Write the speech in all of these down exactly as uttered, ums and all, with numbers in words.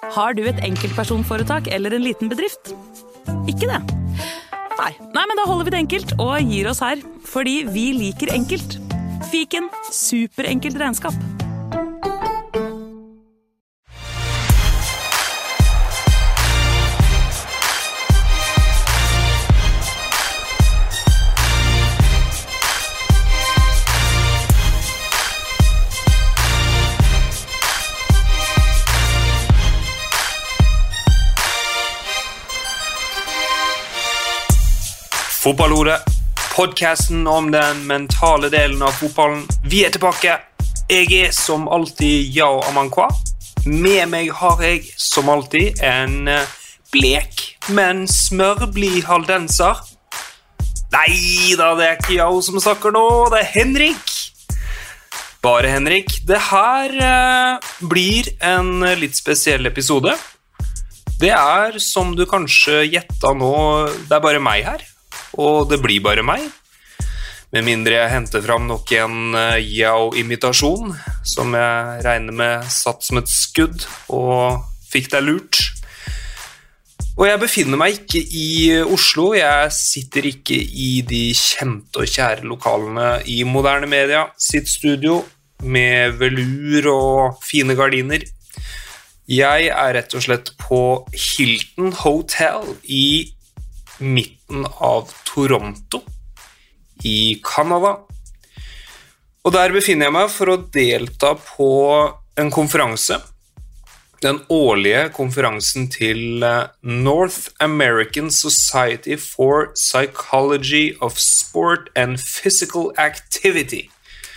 Har du et enkeltpersonforetak eller en liten bedrift? Ikke det? Nei. Nei, men da holder vi det enkelt og gir oss her, fordi vi liker enkelt. Fiken, superenkelt regnskap. Fotballhodet, podcasten om den mentale delen av fotballen. Vi er tilbake. Jeg er som alltid Yao Amankwa. Med meg har jeg som alltid en blek, men smørblid haldenser. Nei da, det er ikke Yao som snakker nå, det er Henrik. Bare Henrik. Det her eh, blir en litt spesiell episode. Det er, som du kanskje gjettet nå, det er bare meg her. Og det blir bare meg, med mindre jeg henter fram nok en uh, Yao-imitasjon, som jeg regner med satt som et skudd, og fikk deg lurt. Og jeg befinner meg ikke i Oslo, jeg sitter ikke i de kjente og kjære lokalene i Moderne Media, sitt studio, med velur og fine gardiner. Jeg er rett og slett på Hilton Hotel i midten av Toronto i Canada. Og der befinner jeg meg for å delta på en konferanse, den årlige konferansen til North American Society for Psychology of Sport and Physical Activity.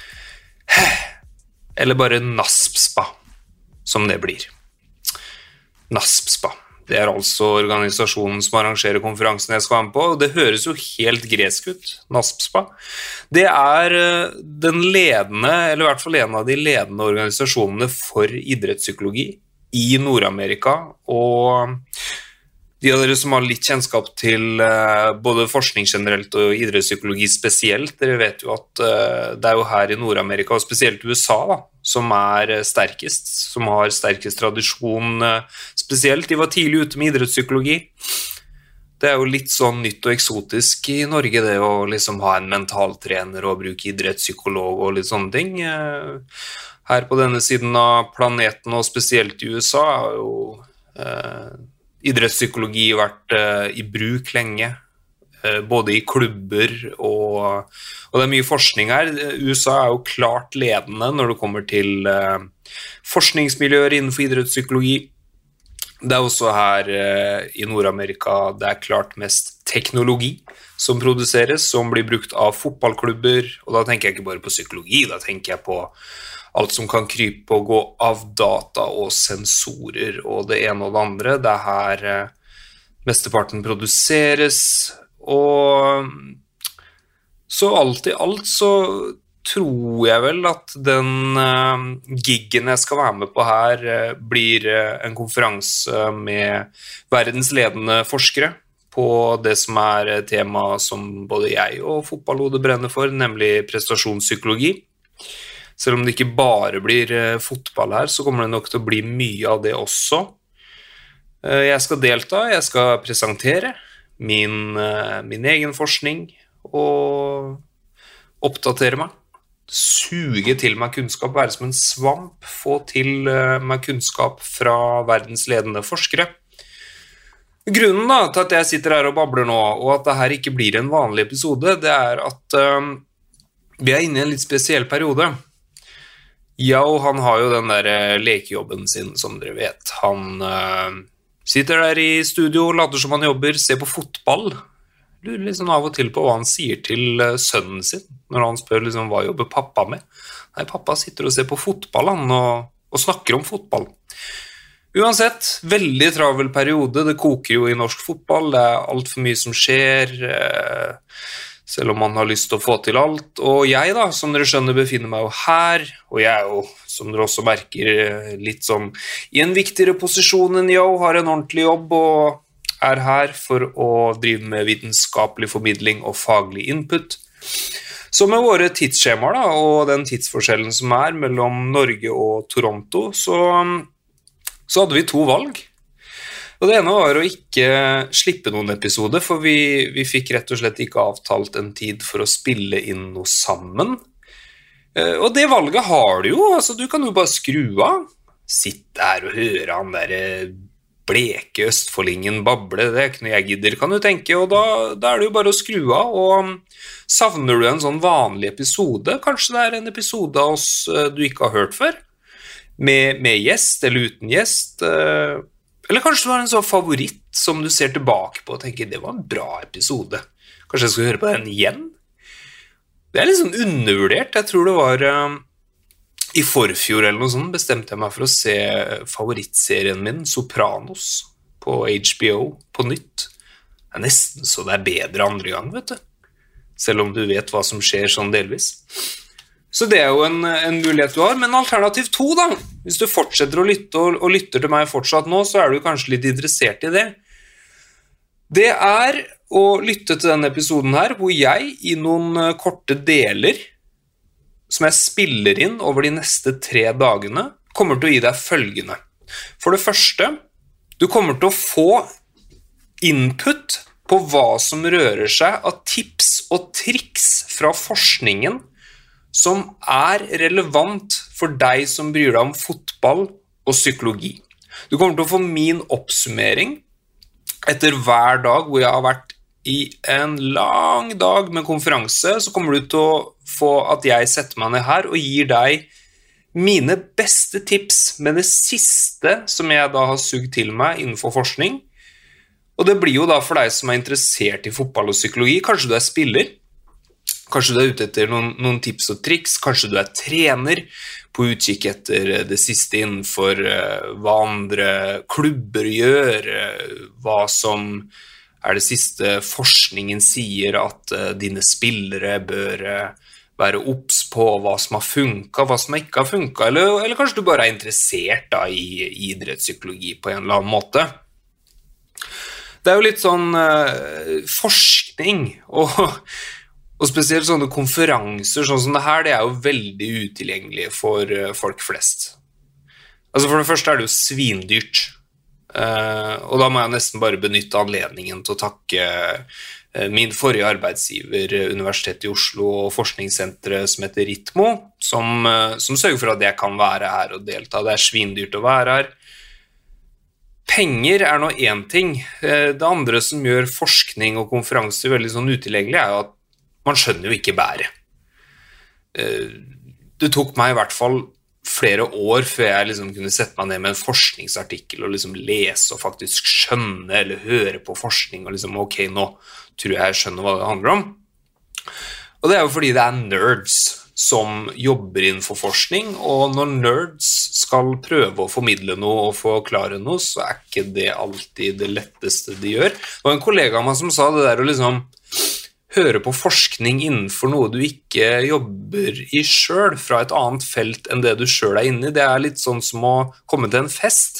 Eller bare NASPSPA, som det blir. NASPSPA. Det er altså organisasjonen som arrangerer konferansen jeg skal være med på, og det høres jo helt gresk ut, NASPSPA. Det er den ledende, eller i hvert fall en av de ledende organisasjonene for idrettspsykologi i Nord-Amerika, og de av dere som har litt kjennskap til både forskning generelt og idrettspsykologi spesielt, dere vet jo at det er jo her i Nord-Amerika, og spesielt U S A da, som er sterkest, som har sterkest tradisjon spesielt. De var tidlig ute med idrettspsykologi. Det er jo litt sånn nytt og eksotisk i Norge, det å liksom ha en mentaltrener og bruke idrettspsykolog og litt sånne ting. Her på denne siden av planeten, og spesielt i U S A, har jo eh, idrettspsykologi vært eh, i bruk lenge. Både i klubber og, og det er mye forskning her. U S A er jo klart ledende når det kommer til uh, forskningsmiljøer innenfor idrettspsykologi. Det er også her uh, i Nord-Amerika det er klart mest teknologi som produseres, som blir brukt av fotballklubber, og da tenker jeg ikke bare på psykologi, da tenker jeg på alt som kan krype og gå av data og sensorer og det ene og det andre. Det er her uh, mesteparten produseres. Og så alt i alt så tror jeg vel at den uh, giggen jeg skal være med på her uh, blir uh, en konferanse med verdens ledende forskere på det som er uh, tema som både jeg og fotballhodet brenner for, nemlig prestasjonspsykologi. Selv om det ikke bare blir uh, fotball her, så kommer det nok til å bli mye av det også. Uh, jeg skal delta, jeg skal presentere Min, min egen forskning og oppdatere meg, suge til meg kunnskap, være som en svamp, få til meg kunnskap fra verdens ledende forskere. Grunnen da, til at jeg sitter her og babler nå, og at dette ikke blir en vanlig episode, det er at um, vi er inne i en litt spesiell periode. Yao, han har jo den der lekejobben sin, som dere vet. Han... Uh, Sitter der i studio, later som han jobber, ser på fotball. Lurer liksom av og til på hva han sier til sønnen sin, når han spør liksom, hva jobber pappa med. Nei, pappa sitter og ser på fotball, han, og, og snakker om fotball. Uansett, veldig travel periode, det koker jo i norsk fotball, det er alt for mye som skjer, eh, selv om man har lyst til å få til alt. Og jeg da, som dere skjønner, befinner meg jo her, og jeg er jo, som dere også merker, litt sånn i en viktigere posisjon enn jeg, har en ordentlig jobb og er her for å drive med vitenskapelig formidling og faglig input. Så med våre tidsskjemaer da, og den tidsforskjellen som er mellom Norge og Toronto, så, så hadde vi to valg. Og det ene var å ikke slippe noen episode, for vi, vi fikk rett og slett ikke avtalt en tid for å spille inn noe sammen. Og det valget har du jo, altså du kan jo bare skru av. Sitt der og høre han der bleke østfoldingen bable, det er ikke noe jeg gidder, kan du tenke, og da, da er det jo bare å skru av, og savner du en sånn vanlig episode, kanskje det er en episode av oss du ikke har hørt før, med, med gjest eller uten gjest, eller kanskje du har en sånn favoritt som du ser tilbake på og tenker, det var en bra episode, kanskje jeg skal høre på den igjen? Det er litt sånn undervurdert, jeg tror det var uh, i forfjor eller noe sånt, bestemte jeg meg for å se favorittserien min, Sopranos, på H B O, på nytt. Det er nesten så det er bedre andre gang, vet du. Selv om du vet hva som skjer sånn delvis. Så det er jo en, en mulighet du har, men alternativ to da, hvis du fortsetter å lytte og, og lytter til meg fortsatt nå, så er du kanskje litt interessert i det. Det er å lytte til denne episoden her, hvor jeg i noen korte deler, som jeg spiller inn over de neste tre dagene, kommer til å gi deg følgende. For det første, du kommer til å få input på hva som rører seg av tips og triks fra forskningen som er relevant for deg som bryr deg om fotball og psykologi. Du kommer til å få min oppsummering etter hver dag hvor jeg har vært i en lang dag med konferanse, så kommer du til å få at jeg setter meg ned her og gir deg mine beste tips med det siste som jeg da har sugd til meg innenfor forskning. Og det blir jo da for deg som er interessert i fotball og psykologi. Kanskje du er spiller, kanskje du er ute etter noen, noen tips og triks, kanskje du er trener på utkikk etter det siste innenfor uh, hva andre klubber gjør, uh, hva som er det siste forskningen sier at uh, dine spillere bør uh, være obs på hva som har funket, hva som ikke har funket, eller, eller kanskje du bare er interessert da, i, i idrettspsykologi på en eller annen måte. Det er jo litt sånn uh, forskning, og, og spesielt sånne konferanser sånn som det her, det er jo veldig utilgjengelige for uh, folk flest. Altså for det første er det jo svindyrt. Uh, og da må jeg nesten bare benytte anledningen til å takke uh, min forrige arbeidsgiver, Universitetet i Oslo og forskningssenteret som heter Ritmo, som, uh, som sørger for at jeg kan være her og delta. Det er svindyrt å være her. Penger er nå en ting. Uh, det andre som gjør forskning og konferanser veldig sånn utilgjengelig er jo at man skjønner jo ikke bære. Uh, det tok meg i hvert fall flere år før jeg liksom kunne sette meg ned med en forskningsartikkel og liksom lese og faktisk skjønne eller høre på forskning og liksom, ok, nå tror jeg jeg skjønner hva det handler om. Og det er jo fordi det er nerds som jobber innenfor forskning, og når nerds skal prøve å formidle noe og forklare noe, så er ikke det alltid det letteste de gjør. Det var en kollega av meg som sa det der å liksom høre på forskning innenfor noe du ikke jobber i selv, fra et annet felt enn det du selv er inne i. Det er litt sånn som å komme til en fest.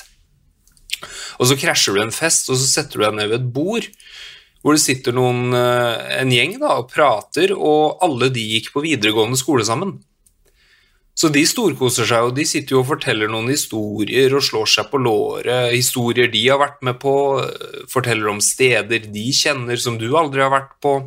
Og så krasjer du en fest, og så setter du deg ned ved et bord, hvor det sitter noen, en gjeng da, og prater, og alle de gikk på videregående skole sammen. Så de storkoser seg, og de sitter jo og forteller noen historier, og slår seg på låret, historier de har vært med på, forteller om steder de kjenner som du aldri har vært på.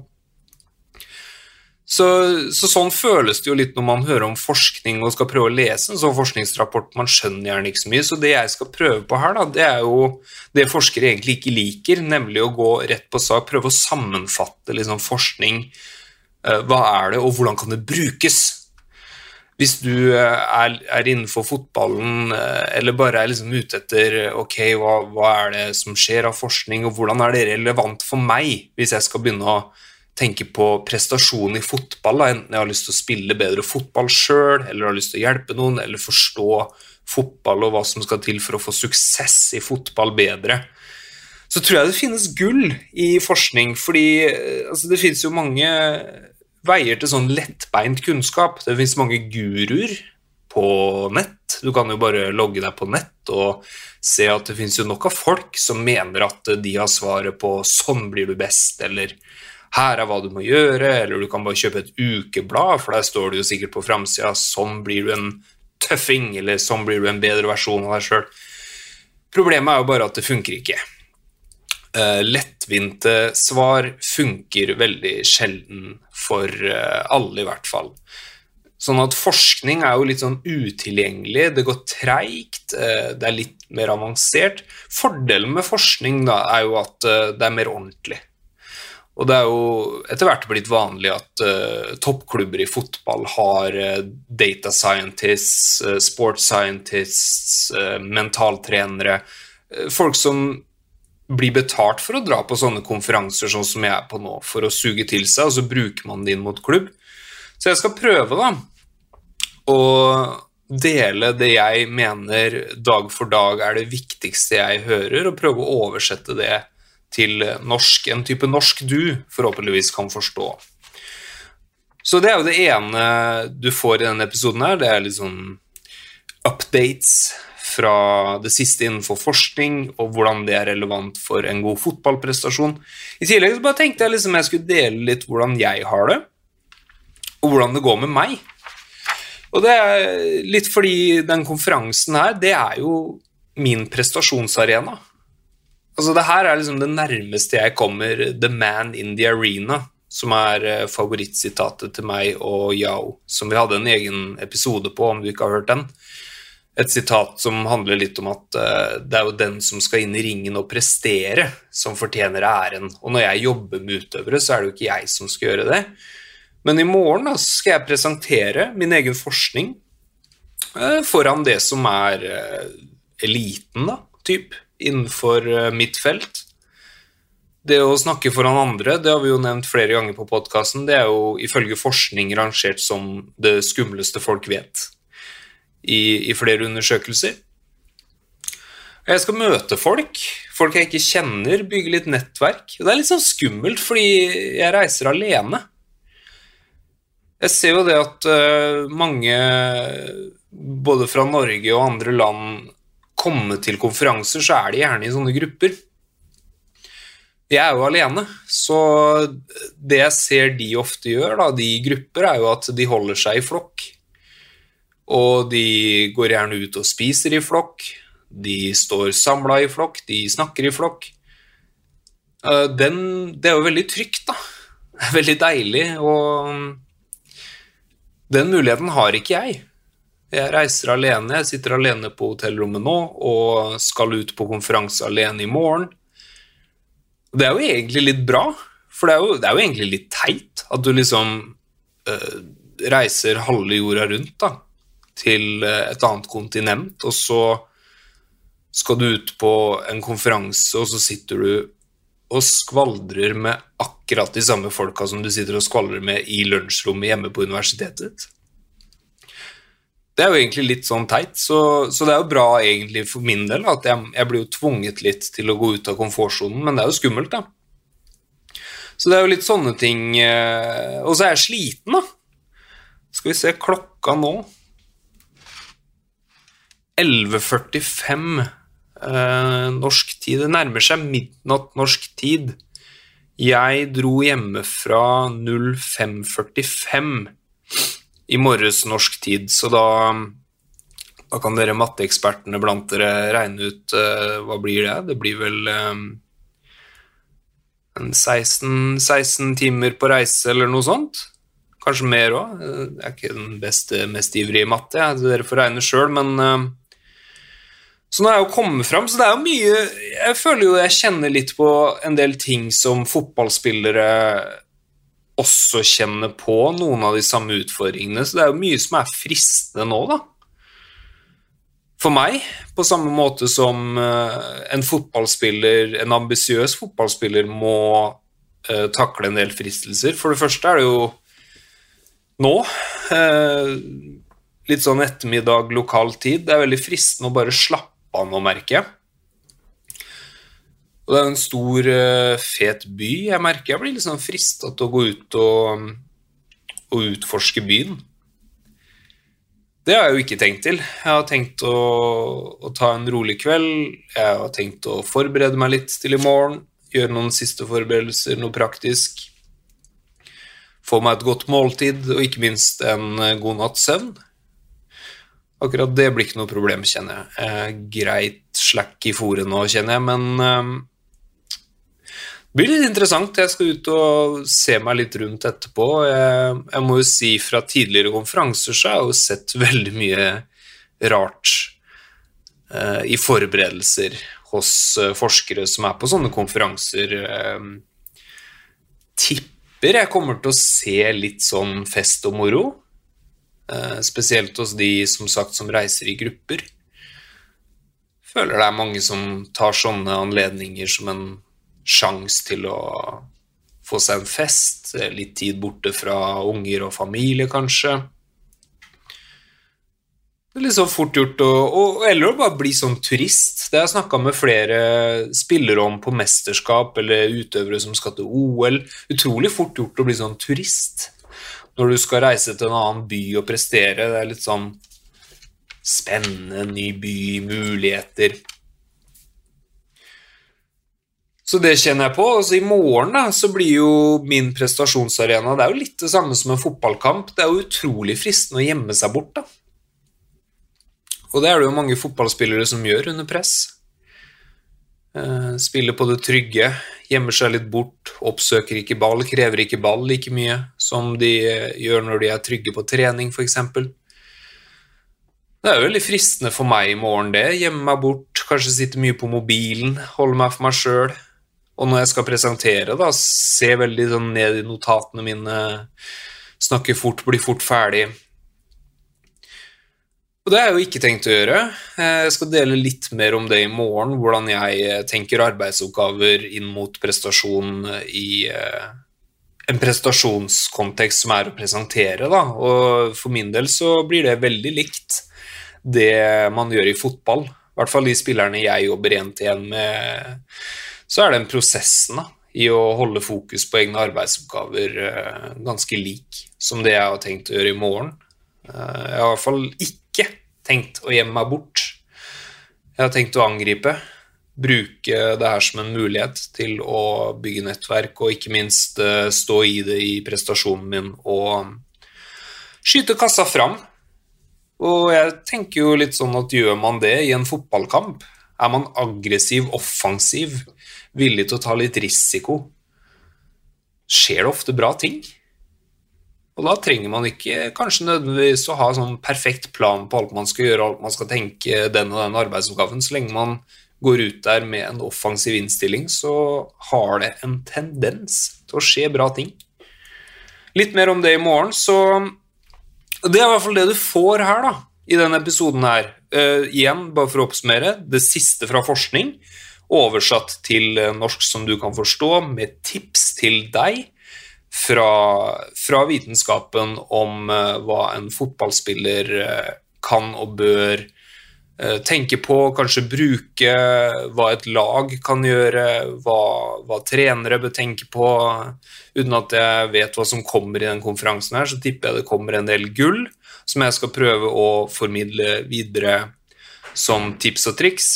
Så, så sånn føles det jo litt når man hører om forskning og skal prøve å lese en sånn forskningsrapport, man skjønner gjerne ikke så mye, så det jeg skal prøve på her da, det er jo det forskere egentlig ikke liker, nemlig å gå rett på sak, prøve å sammenfatte liksom forskning, hva er det og hvordan kan det brukes? Hvis du er, er innenfor fotballen, eller bare er liksom ute etter, ok, hva, hva er det som skjer av forskning, og hvordan er det relevant for meg, hvis jeg skal begynne å tenke på prestasjon i fotball, enten jeg har lyst til å spille bedre fotball selv, eller har lyst til å hjelpe noen, eller forstå fotball og hva som skal til for å få suksess i fotball bedre. Så tror jeg det finnes gull i forskning, fordi altså, det finnes jo mange veier til sånn lettbeint kunnskap. Det finnes mange guruer på nett. Du kan jo bare logge deg på nett og se at det finnes jo nok av folk som mener at de har svaret på sånn blir du best, eller her er hva du må gjøre, eller du kan bare kjøpe et ukeblad, for der står det jo sikkert på fremsiden, sånn blir du en tøffing, eller sånn blir du en bedre versjon av deg selv. Problemet er jo bare at det funker ikke. Uh, lettvinte svar funker veldig sjelden for uh, alle i hvert fall. Sånn at forskning er jo litt sånn utilgjengelig, det går treigt, uh, det er litt mer avansert. Fordelen med forskning da er jo at uh, det er mer ordentlig. Og det er jo etter hvert blitt vanlig at uh, toppklubber i fotball har uh, data scientists, uh, sports scientists, uh, mentaltrenere, uh, folk som blir betalt for å dra på sånne konferanser sånn som jeg er på nå, for å suge til seg, og så bruker man det inn mot klubb. Så jeg skal prøve da, å dele det jeg mener dag for dag er det viktigste jeg hører, og prøve å oversette det til norsk, en type norsk du forhåpentligvis kan forstå. Så det er jo det ene du får i denne episoden her, det er litt sånn updates fra det siste innenfor forskning, og hvordan det er relevant for en god fotballprestasjon. I tillegg så bare tenkte jeg liksom jeg skulle dele litt hvordan jeg har det, og hvordan det går med meg. Og det er litt fordi den konferansen her, det er jo min prestasjonsarena. Altså det her er liksom det nærmeste jeg kommer The Man in the Arena, som er favorittsitatet til meg og Yao, som vi hadde en egen episode på, om du ikke har hørt den. Et sitat som handler litt om at uh, det er jo den som skal inn i ringen og prestere som fortjener æren. Og når jeg jobber med utøvere, så er det jo ikke jeg som skal gjøre det. Men i morgen da, så skal jeg presentere min egen forskning uh, foran det som er uh, eliten da, typ, innenfor uh, mitt felt. Det å snakke foran andre, det har vi jo nevnt flere ganger på podcasten, det er jo ifølge forskning rangert som det skumleste folk vet. I, i flere undersøkelser. Jeg skal møte folk, folk jeg ikke kjenner, bygge litt nettverk. Det er litt sånn skummelt, fordi jeg reiser alene. Jeg ser jo det at uh, mange, både fra Norge og andre land, kommer til konferanser, så er de gjerne i sånne grupper. Jeg er jo alene, så det jeg ser de ofte gjør, da, de grupper, er jo at de holder seg i flokk. Og de går gjerne ut og spiser i flokk, de står samlet i flokk, de snakker i flokk. Den, det er jo veldig trygt da, det er veldig deilig, og den muligheten har ikke jeg. Jeg reiser alene, jeg sitter alene på hotellrommet nå, og skal ut på konferanse alene i morgen. Det er jo egentlig litt bra, for det er jo, det er jo egentlig litt teit at du liksom uh, reiser halve jorda rundt da, til et annet kontinent, og så skal du ut på en konferanse, og så sitter du og skvaldrer med akkurat de samme folka som du sitter og skvaldrer med i lunsjrommet hjemme på universitetet. Det er jo egentlig litt sånn teit, så, så det er jo bra egentlig for min del, at jeg, jeg blir jo tvunget litt til å gå ut av komfortzonen, men det er jo skummelt da. Så det er jo litt sånne ting, og så er jeg sliten da. Skal vi se klokka nå. elleve førtifem eh, norsk tid, det nærmer seg midnatt norsk tid. Jeg dro hjemme fra fem førtifem i morges norsk tid, så da, da kan dere matteekspertene blant dere regne ut eh, hva blir det? Det blir vel eh, en seksten, seksten timer på reise eller noe sånt. Kanskje mer også. Jeg er ikke den beste, mest ivrige i matte, ja. Dere får regne selv, men eh, så nå er jeg jo kommet frem, så det er jo mye, jeg føler jo jeg kjenner litt på en del ting som fotballspillere også kjenner på, noen av de samme utfordringene, så det er jo mye som er fristende nå da. For meg, på samme måte som en fotballspiller, en ambisiøs fotballspiller må uh, takle en del fristelser. For det første er det jo nå, uh, litt sånn ettermiddag lokal tid, det er veldig fristende å bare slappe nå, merker jeg. Og det er en stor, fet by, jeg merker. Jeg blir litt sånn fristet til å gå ut og, og utforske byen. Det har jeg jo ikke tenkt til. Jeg har tenkt å, å ta en rolig kveld. Jeg har tenkt å forberede meg litt til i morgen. Gjøre noen siste forberedelser, noe praktisk. Få meg et godt måltid, og ikke minst en god natts søvn. Akkurat det blir ikke noe problem, kjenner jeg. Eh, greit slack i foret nå, kjenner jeg, men um, det blir litt interessant. Jeg skal ut og se meg litt rundt etterpå. Jeg, jeg må jo si fra tidligere konferanser så har jeg jo sett veldig mye rart uh, i forberedelser hos uh, forskere som er på sånne konferanser. Uh, tipper jeg kommer til å se litt sånn fest og moro, uh, spesielt hos de som sagt som reiser i grupper. Føler det er mange som tar sånne anledninger som en sjans til å få seg en fest, litt tid borte fra unger og familie kanskje. Det er litt så fort gjort, å, og, eller å bare bli sånn turist. Det har jeg snakket med flere spillere om på mesterskap, eller utøvere som skal til O L. Utrolig fort gjort å bli sånn turist. Når du skal reise til en annen by og prestere, det er litt sånn spennende, ny by, muligheter. Så det kjenner jeg på. Altså, i morgen da, så blir jo min prestasjonsarena, det er jo litt det samme som en fotballkamp. Det er jo utrolig fristende å gjemme seg bort da. Og det er det jo mange fotballspillere som gjør under press. Eh, spiller på det trygge, gjemmer seg litt bort, oppsøker ikke ball, krever ikke ball like mye som de gjør når de er trygge på trening for eksempel. Det er jo veldig fristende for meg i morgen det, gjemme meg bort, kanskje sitte mye på mobilen, holde meg for meg selv. Og når jeg skal presentere da, se veldig sånn ned i notatene mine, snakke fort, bli fort ferdig. Og det er jo ikke tenkt å gjøre. Jeg skal dele litt mer om det i morgen, hvordan jeg tenker arbeidsoppgaver inn mot prestasjon i en prestasjonskontekst som er å presentere da. Og for min del så blir det veldig likt det man gjør i fotball. I hvert fall de spillerne jeg jobber en til en med, så er den prosessen da, i å holde fokus på egne arbeidsoppgaver ganske lik som det jeg har tenkt å gjøre i morgen. Jeg har i hvert fall ikke tenkt å gjemme meg bort. Jeg har tenkt å angripe, bruke det her som en mulighet til å bygge nettverk, og ikke minst stå i det i prestasjonen min, og skyte kassa fram. Og jeg tenker jo litt sånn at gjør man det i en fotballkamp, er man aggressiv, offensiv, villig til å ta litt risiko, skjer det ofte bra ting. Og da trenger man ikke kanskje nødvendigvis å ha sånn perfekt plan på alt man skal gjøre, alt man skal tenke den og den arbeidsoppgaven. Så lenge man går ut der med en offensiv innstilling, så har det en tendens til å skje bra ting. Litt mer om det i morgen, så det er i hvert fall det du får her da, i denne episoden her. Uh, igjen, bare for å oppsummere, det siste fra forskning, oversatt til norsk som du kan forstå, med tips til deg, Fra, fra vitenskapen om uh, hva en fotballspiller uh, kan og bør uh, tenke på, kanskje bruke, hva et lag kan gjøre, hva, hva trenere bør tenke på. Uten at jeg vet hva som kommer i den konferansen her, så tipper jeg det kommer en del gull, som jeg skal prøve å formidle videre som tips og triks.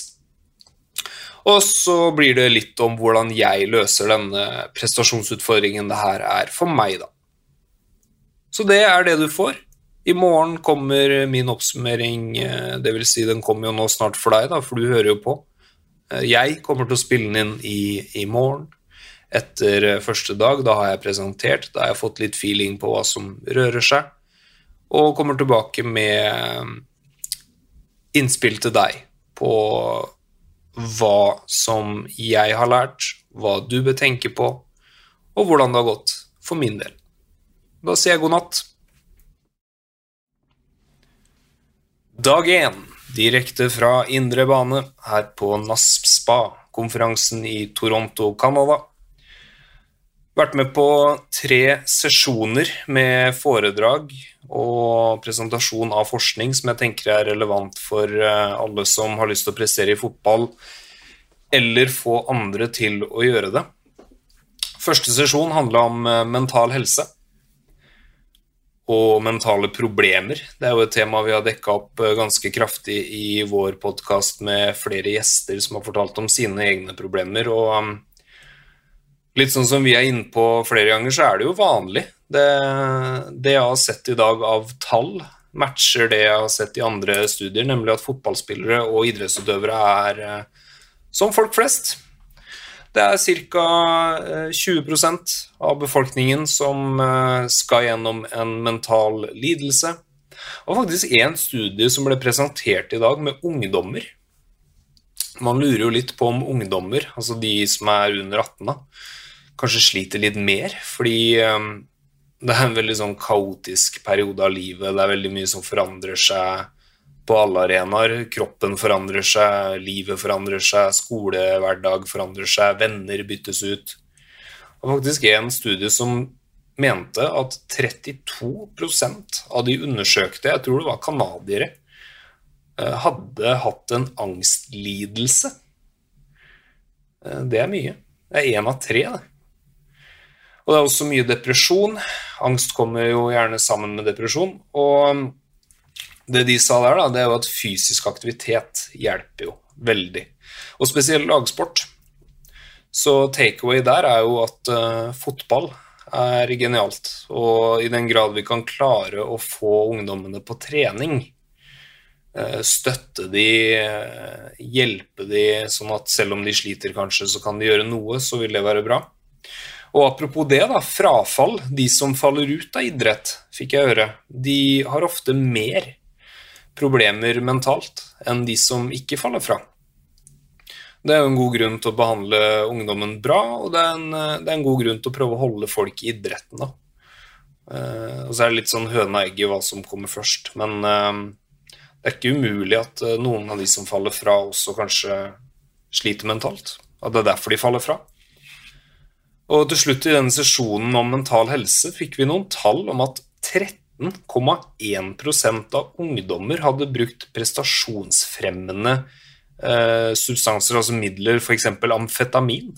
Og så blir det litt om hvordan jeg løser denne prestasjonsutfordringen det her er for meg da. Så det er det du får. I morgen kommer min oppsummering, det vil si den kommer jo nå snart for deg da, for du hører jo på. Jeg kommer til å spille den inn i, i morgen, etter første dag, da har jeg presentert, da har jeg fått litt feeling på hva som rører seg, og kommer tilbake med innspill til deg på hva som jeg har lært, hva du bør tenke på, og hvordan det har gått for min del. Da sier jeg god natt. Dag én, direkte fra Indre Bane, her på N A S P Spa, konferansen i Toronto, Canada. Vært med på tre sesjoner med foredrag og presentasjon av forskning som jeg tenker er relevant for alle som har lyst til å prestere i fotball, eller få andre til å gjøre det. Første sesjon handlet om mental helse og mentale problemer. Det er jo et tema vi har dekket opp ganske kraftig i vår podcast med flere gjester som har fortalt om sine egne problemer, og litt sånn som vi er inne på flere ganger, så er det jo vanlig. Det, det jeg har sett i dag av tall matcher det jeg har sett i andre studier, nemlig at fotballspillere og idrettsutøvere er eh, som folk flest. Det er cirka tjue prosent av befolkningen som skal gjennom en mental lidelse. Og faktisk en studie som ble presentert i dag med ungdommer. Man lurer jo litt på om ungdommer, altså de som er under atten, da, kanskje sliter litt mer, fordi det er en veldig sånn kaotisk periode av livet. Det er veldig mye som forandrer seg på alle arenaer. Kroppen forandrer seg, livet forandrer seg, skolehverdag forandrer seg, venner byttes ut. Og faktisk en studie som mente at trettito prosent av de undersøkte, jeg tror det var kanadiere, hadde hatt en angstlidelse. Det er mye. Det er en av tre, det. Og det er også mye depresjon. Angst kommer jo gjerne sammen med depresjon, og det de sa der da, det er jo at fysisk aktivitet hjelper jo veldig. Og spesielt lagsport. Så takeaway der er jo at uh, fotball er genialt. Og i den grad vi kan klare å få ungdommene på trening, uh, støtte de, uh, hjelpe de, sånn at selv om de sliter kanskje, så kan de gjøre noe, så vil det være bra. Og apropos det da, frafall, de som faller ut av idrett, fikk jeg høre, de har ofte mer problemer mentalt enn de som ikke faller fra. Det er jo en god grunn til å behandle ungdommen bra, og det er en, det er en god grunn til å prøve å holde folk i idretten da. Eh, og så er det litt sånn høna egg i hva som kommer først, men eh, det er ikke umulig at noen av de som faller fra også kanskje sliter mentalt, at det er derfor de faller fra. Og til slutt i denne sesjonen om mental helse fikk vi noen tall om at tretten komma én prosent av ungdommer hadde brukt prestasjonsfremmende eh, substanser, altså midler, for eksempel amfetamin.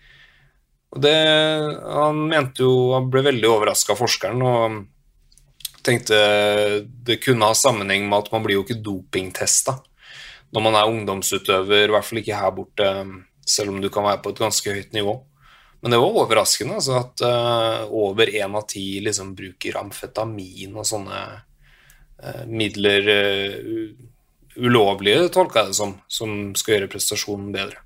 Og det, han mente jo, han ble veldig overrasket av forskeren, og tenkte det kunne ha sammenheng med at man blir jo ikke dopingtestet når man er ungdomsutøver, i hvert fall ikke her borte, selv om du kan være på et ganske høyt nivå. Men det var overraskende altså, at uh, over en av ti liksom, bruker amfetamin og sånne uh, midler uh, ulovlige, tolker jeg det som, som skal gjøre prestasjonen bedre.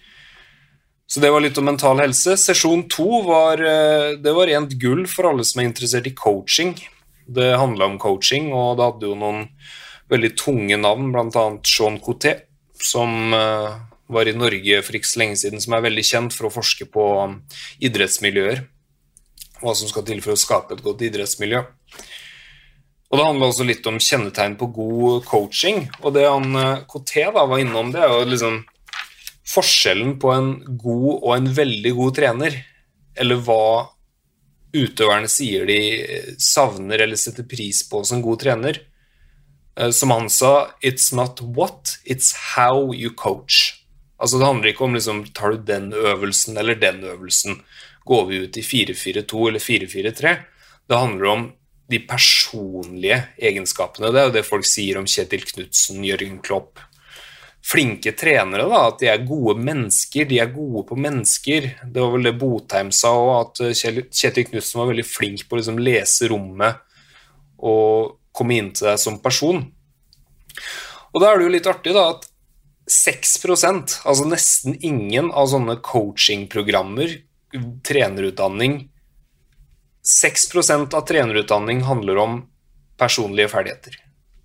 Så det var litt om mental helse. Sesjon to var, uh, det var rent gull for alle som er interessert i coaching. Det handlet om coaching, og det hadde jo noen veldig tunge navn, blant annet Sean Coté, som Uh, var i Norge for ikke så lenge siden, som er veldig kjent for å forske på idrettsmiljøer, hva som skal til for å skape et godt idrettsmiljø. Og det handler også litt om kjennetegn på god coaching, og det han Coté da var innom, det er jo liksom forskjellen på en god og en veldig god trener, eller hva utøverne sier de savner eller setter pris på som god trener. Som han sa, it's not what, it's how you coach. Altså det handler ikke om liksom, tar du den øvelsen eller den øvelsen, går vi ut i fire fire to eller fire fire tre. Det handler om de personlige egenskapene. Det er jo det folk sier om Kjetil Knutsen, Jørgen Klopp. Flinke trenere da, at de er gode mennesker, de er gode på mennesker. Det var vel det Botheim sa også, at Kjetil Knutsen var veldig flink på å liksom, lese rommet og komme inn til deg som person. Og da er det jo litt artig da, at seks prosent, altså nesten ingen av sånne coachingprogrammer, trenerutdanning, seks prosent av trenerutdanning handler om personlige ferdigheter.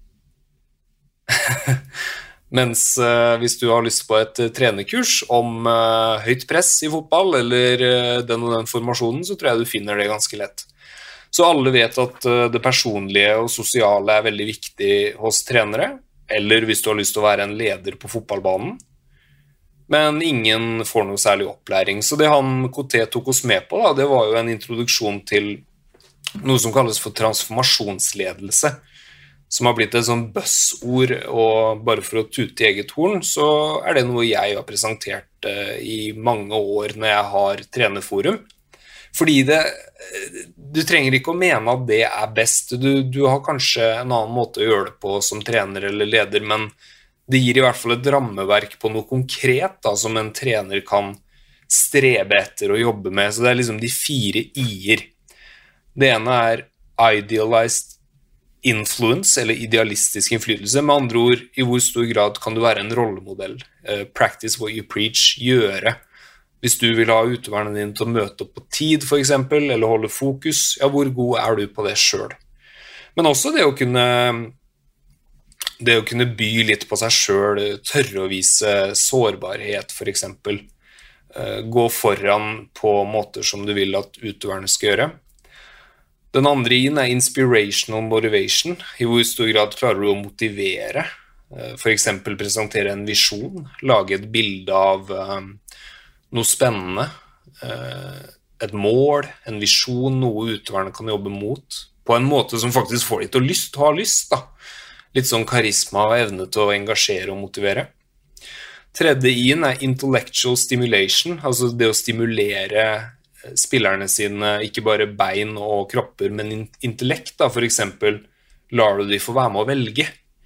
Mens uh, hvis du har lyst på et uh, trenerkurs om uh, høyt press i fotball, eller uh, den og den formasjonen, så tror jeg du finner det ganske lett. Så alle vet at uh, det personlige og sosiale er veldig viktig hos trenere, eller hvis du har lyst til å være en leder på fotballbanen. Men ingen får noe særlig opplæring. Så det han Coté tok oss med på, da, det var jo en introduksjon til noe som kalles for transformasjonsledelse, som har blitt et sånn buzzord, og bare for å tute i eget horn, så er det noe jeg har presentert uh, i mange år når jeg har trenerforum. Fordi det, du trenger ikke å mene at det er best. Du, du har kanskje en annen måte å gjøre det på som trener eller leder, men det gir i hvert fall et rammeverk på noe konkret da, som en trener kan strebe etter å jobbe med. Så det er liksom de fire i-er. Det ene er idealized influence, eller idealistisk innflytelse. Med andre ord, i hvor stor grad kan du være en rollemodell? Uh, practice what you preach, gjøre. Hvis du vil ha utøverne dine til å møte opp på tid, for eksempel, eller holde fokus, ja, hvor god er du på det selv? Men også det å kunne, det å kunne by litt på seg selv, tørre å vise sårbarhet, for eksempel. Uh, gå foran på måter som du vil at utøverne skal gjøre. Den andre i-en er inspirational motivation. I hvor stor grad klarer du å motivere? For eksempel presentere en visjon, lage et bilde av um, noe spennende, uh, et mål, en visjon, noe utøverne kan jobbe mot, på en måte som faktisk får de til å lyst, ha lyst. Da. Litt sånn karisma og evne til å engasjere og motivere. Tredje i-en er intellectual stimulation, altså det å stimulere spillerne sine, ikke bare bein og kropper, men intellekt da, for eksempel, lar du de få være med å velge?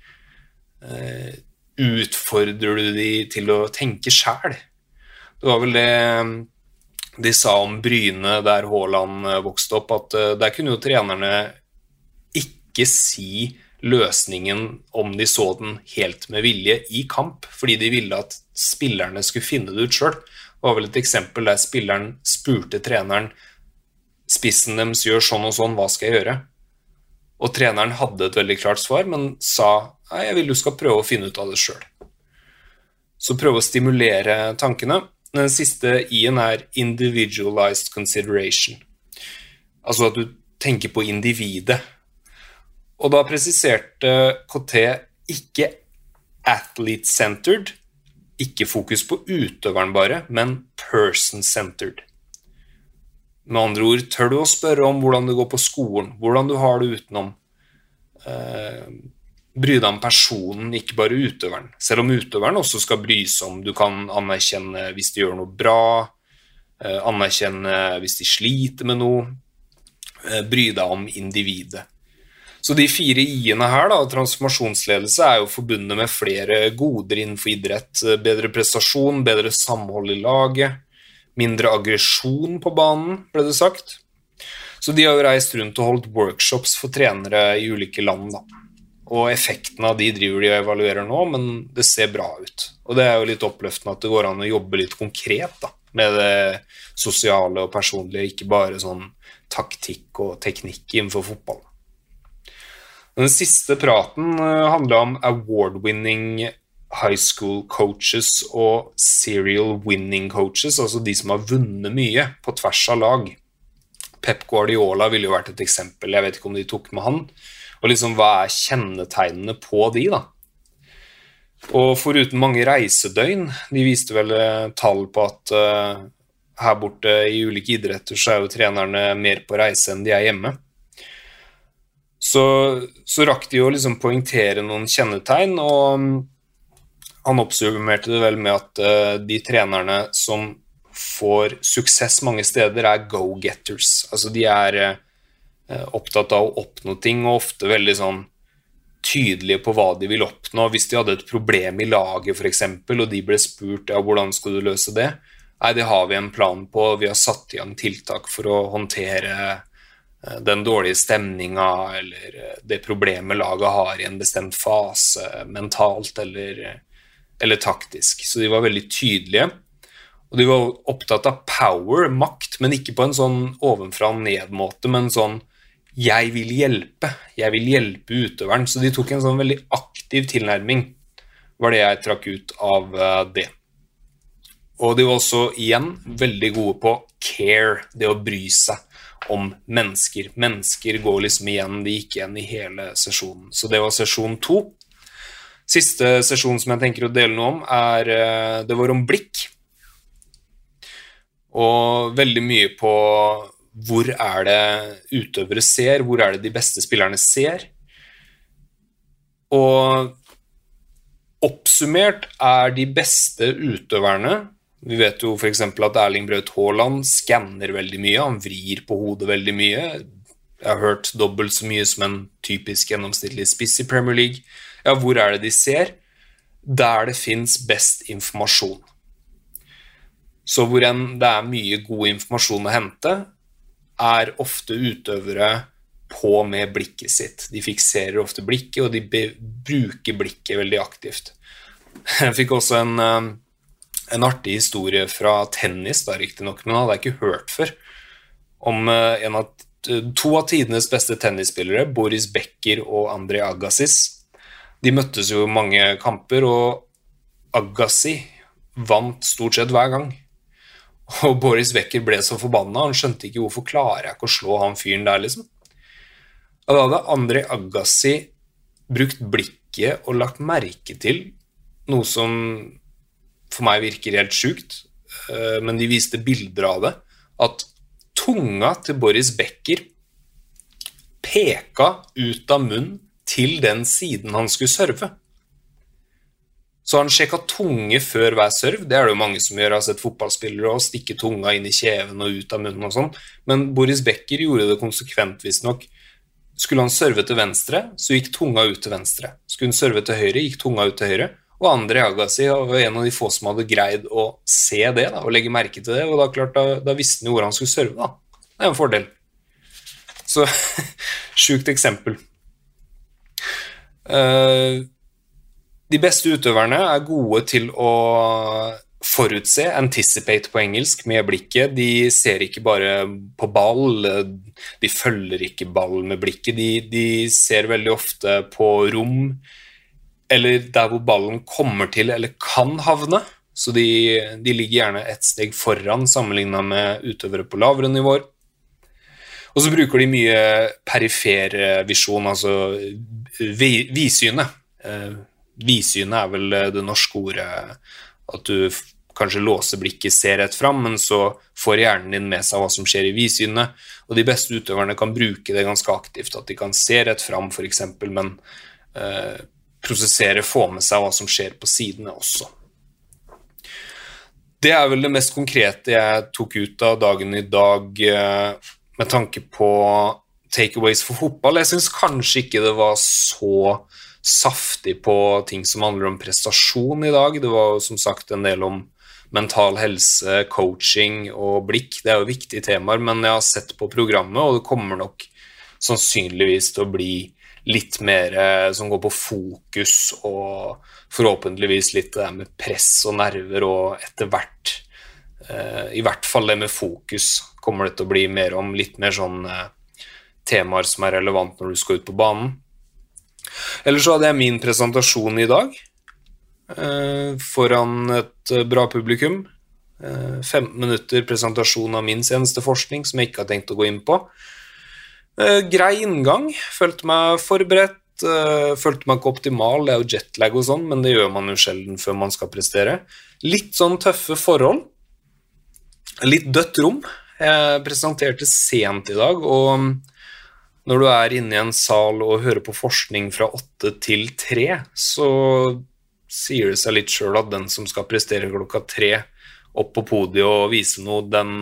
Uh, utfordrer du de til å tenke selv? Det var vel det de sa om Bryne der Haaland vokste opp, at uh, der kunne jo trenerne ikke si løsningen om de så den helt med vilje i kamp, fordi de ville at spillerne skulle finne det ut selv. Det var vel et eksempel der spilleren spurte treneren, spissen deres gjør sånn og sånn, hva skal jeg gjøre? Og treneren hadde et veldig klart svar, men sa, nei, jeg vil du skal prøve å finne ut av det selv. Så prøve å stimulere tankene. Den siste i-en er individualized consideration. Altså at du tenker på individet. Og da presiserte K T ikke athlete-centered, ikke fokus på utøveren bare, men person-centered. Med andre ord, tør du å spørre om hvordan det går på skolen, hvordan du har det utenom. Eh, bry deg om personen, ikke bare utøveren. Selv om utøveren også skal bry seg om, du kan anerkjenne hvis de gjør noe bra, eh, anerkjenne hvis de sliter med noe, eh, bry deg om individet. Så de fire i-ene her, da, transformasjonsledelse, er jo forbundet med flere goder innenfor idrett, bedre prestasjon, bedre samhold i laget, mindre aggresjon på banen, ble det sagt. Så de har jo reist rundt og holdt workshops for trenere i ulike land, da. Og effekten av de driver de og evaluerer nå, men det ser bra ut. Og det er jo litt oppløftende at det går an å jobbe litt konkret, da, med det sosiale og personlige, ikke bare sånn taktikk og teknikk innenfor fotball. Den siste praten handler om award-winning high school coaches og serial winning coaches, altså de som har vunnet mye på tvers av lag. Pep Guardiola ville jo vært et eksempel, jeg vet ikke om de tok med han, og liksom hva er kjennetegnene på de da? Og foruten mange reisedøgn, de viste vel tall på at uh, her borte i ulike idretter så er jo trenerne mer på reise enn de er hjemme. Så, så rakk de jo liksom poengtere noen kjennetegn, og han oppsummerte det vel med at uh, de trenerne som får suksess mange steder er go-getters. Altså de er uh, opptatt av å oppnå ting, og ofte veldig sånn tydelige på hva de vil oppnå. Hvis de hadde et problem i laget for eksempel, og de ble spurt, ja, hvordan skal du løse det? Nei, det har vi en plan på, vi har satt i gang tiltak for å håndtere den dårlige stemninga, eller det problemet laget har i en bestemt fase, mentalt eller, eller taktisk. Så de var veldig tydelige, og de var opptatt av power, makt, men ikke på en sånn ovenfra og ned måte, men sånn, jeg vil hjelpe, jeg vil hjelpe utøveren. Så de tok en sånn veldig aktiv tilnærming, var det jeg trakk ut av det. Og de var også igjen veldig gode på care, det å bry seg om mennesker. Mennesker går liksom igjen, de gikk igjen i hele sesjonen. Så det var sesjon to. Siste sesjon som jeg tenker å dele noe om er, det var om blikk. Og veldig mye på hvor er det utøvere ser, hvor er det de beste spillerne ser. Og oppsummert er de beste utøverne. Vi vet jo for eksempel at Erling Braut Haaland skanner veldig mye, han vrir på hodet veldig mye. Jeg har hørt dobbelt så mye som en typisk gjennomsnittlig spiss i Premier League. Ja, hvor er det de ser? Der det finnes best informasjon. Så hvor en, det er mye god informasjon å hente, er ofte utøvere på med blikket sitt. De fikserer ofte blikket, og de bruker blikket veldig aktivt. Jeg fikk også en, en artig historie fra tennis, da riktig nok, men hadde jeg ikke hørt før, om en av, to av tidenes beste tennisspillere, Boris Becker og Andre Agassi. De møttes jo i mange kamper, og Agassi vant stort sett hver gang. Og Boris Becker ble så forbannet, han skjønte ikke hvorfor klarer jeg ikke å slå han fyren der, liksom. Og da hadde Andre Agassi brukt blikket og lagt merke til noe som for meg virker helt sykt, men de viste bilder av det, at tunga til Boris Becker peka ut av munnen til den siden han skulle serve. Så han sjekket tunge før hver serv, det er det jo mange som gjør, jeg har sett fotballspillere og stikke tunga inn i kjeven og ut av munnen og sånn, men Boris Becker gjorde det konsekvent visst nok. Skulle han serve til venstre, så gikk tunga ut til venstre. Skulle han serve til høyre, gikk tunga ut til høyre, og Andre Agassi var en av de få som hadde greid å se det da, og legge merke til det, og da, klart, da, da visste han jo hvor han skulle serve da. Det er en fordel. Så, sjukt eksempel. Uh, De beste utøverne er gode til å forutse, anticipate på engelsk med blikket. De ser ikke bare på ball, de følger ikke ball med blikket. De, de ser veldig ofte på rom, eller der hvor ballen kommer til eller kan havne. Så de, de ligger gjerne et steg foran sammenlignet med utøvere på lavere nivåer. Og så bruker de mye perifer visjon, altså vi, visyne. Visyne er vel det norske ordet, at du kanskje låser blikket, ser rett fram, men så får hjernen din med seg hva som skjer i visyne, og de beste utøverne kan bruke det ganske aktivt, at de kan se rett fram for eksempel, men eh, prosessere, få med seg hva som skjer på sidene også. Det er vel det mest konkrete jeg tok ut av dagen i dag, eh, med tanke på takeaways for fotball. Jeg synes kanskje ikke det var så saftig på ting som handler om prestasjon i dag. Det var som sagt en del om mental helse, coaching og blikk. Det er jo viktige temaer, men jeg har sett på programmet, og det kommer nok sannsynligvis til å bli litt mer som går på fokus, og forhåpentligvis litt det der med press og nerver, og etter hvert, i hvert fall det med fokus, kommer det til å bli mer om litt mer sånn temaer som er relevant når du skal ut på banen. Ellers så hadde jeg min presentasjon i dag eh, foran et bra publikum. Eh, femten minutter presentasjon av min seneste forskning som jeg ikke har tenkt å gå inn på. Eh, grei inngang, følte meg forberedt, eh, følte meg ikke optimal, det er jo jetlag og sånn, men det gjør man jo sjelden før man skal prestere. Litt sånn tøffe forhold, litt dødt rom. Jeg presenterte sent i dag, og når du er inne i en sal og hører på forskning fra åtte til tre, så sier det seg litt selv at den som skal prestere klokka tre opp på podiet og vise noe, den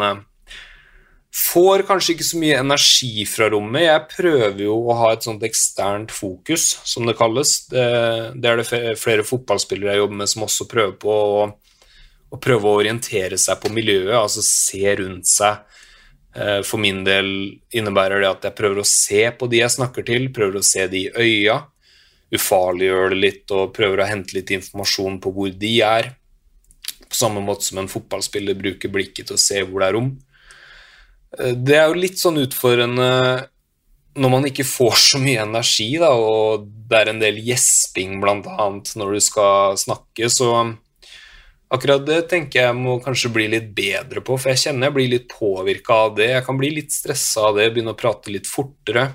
får kanskje ikke så mye energi fra rommet. Jeg prøver jo å ha et sånt eksternt fokus, som det kalles. Det, det er det flere fotballspillere jeg jobber med som også prøver på å, å prøve å orientere seg på miljøet, altså se rundt seg. For min del innebærer det at jeg prøver å se på de jeg snakker til, prøver å se de i øya, ufarliggjør det litt og prøver å hente litt informasjon på hvor de er, på samme måte som en fotballspiller bruker blikket til å se hvor det er rom. Det er jo litt sånn utfordrende når man ikke får så mye energi da, og det er en del gjesping blant annet når du skal snakke, så akkurat det tenker jeg må kanskje bli litt bedre på, for jeg kjenner jeg blir litt påvirket av det. Jeg kan bli litt stresset av det, begynne å prate litt fortere.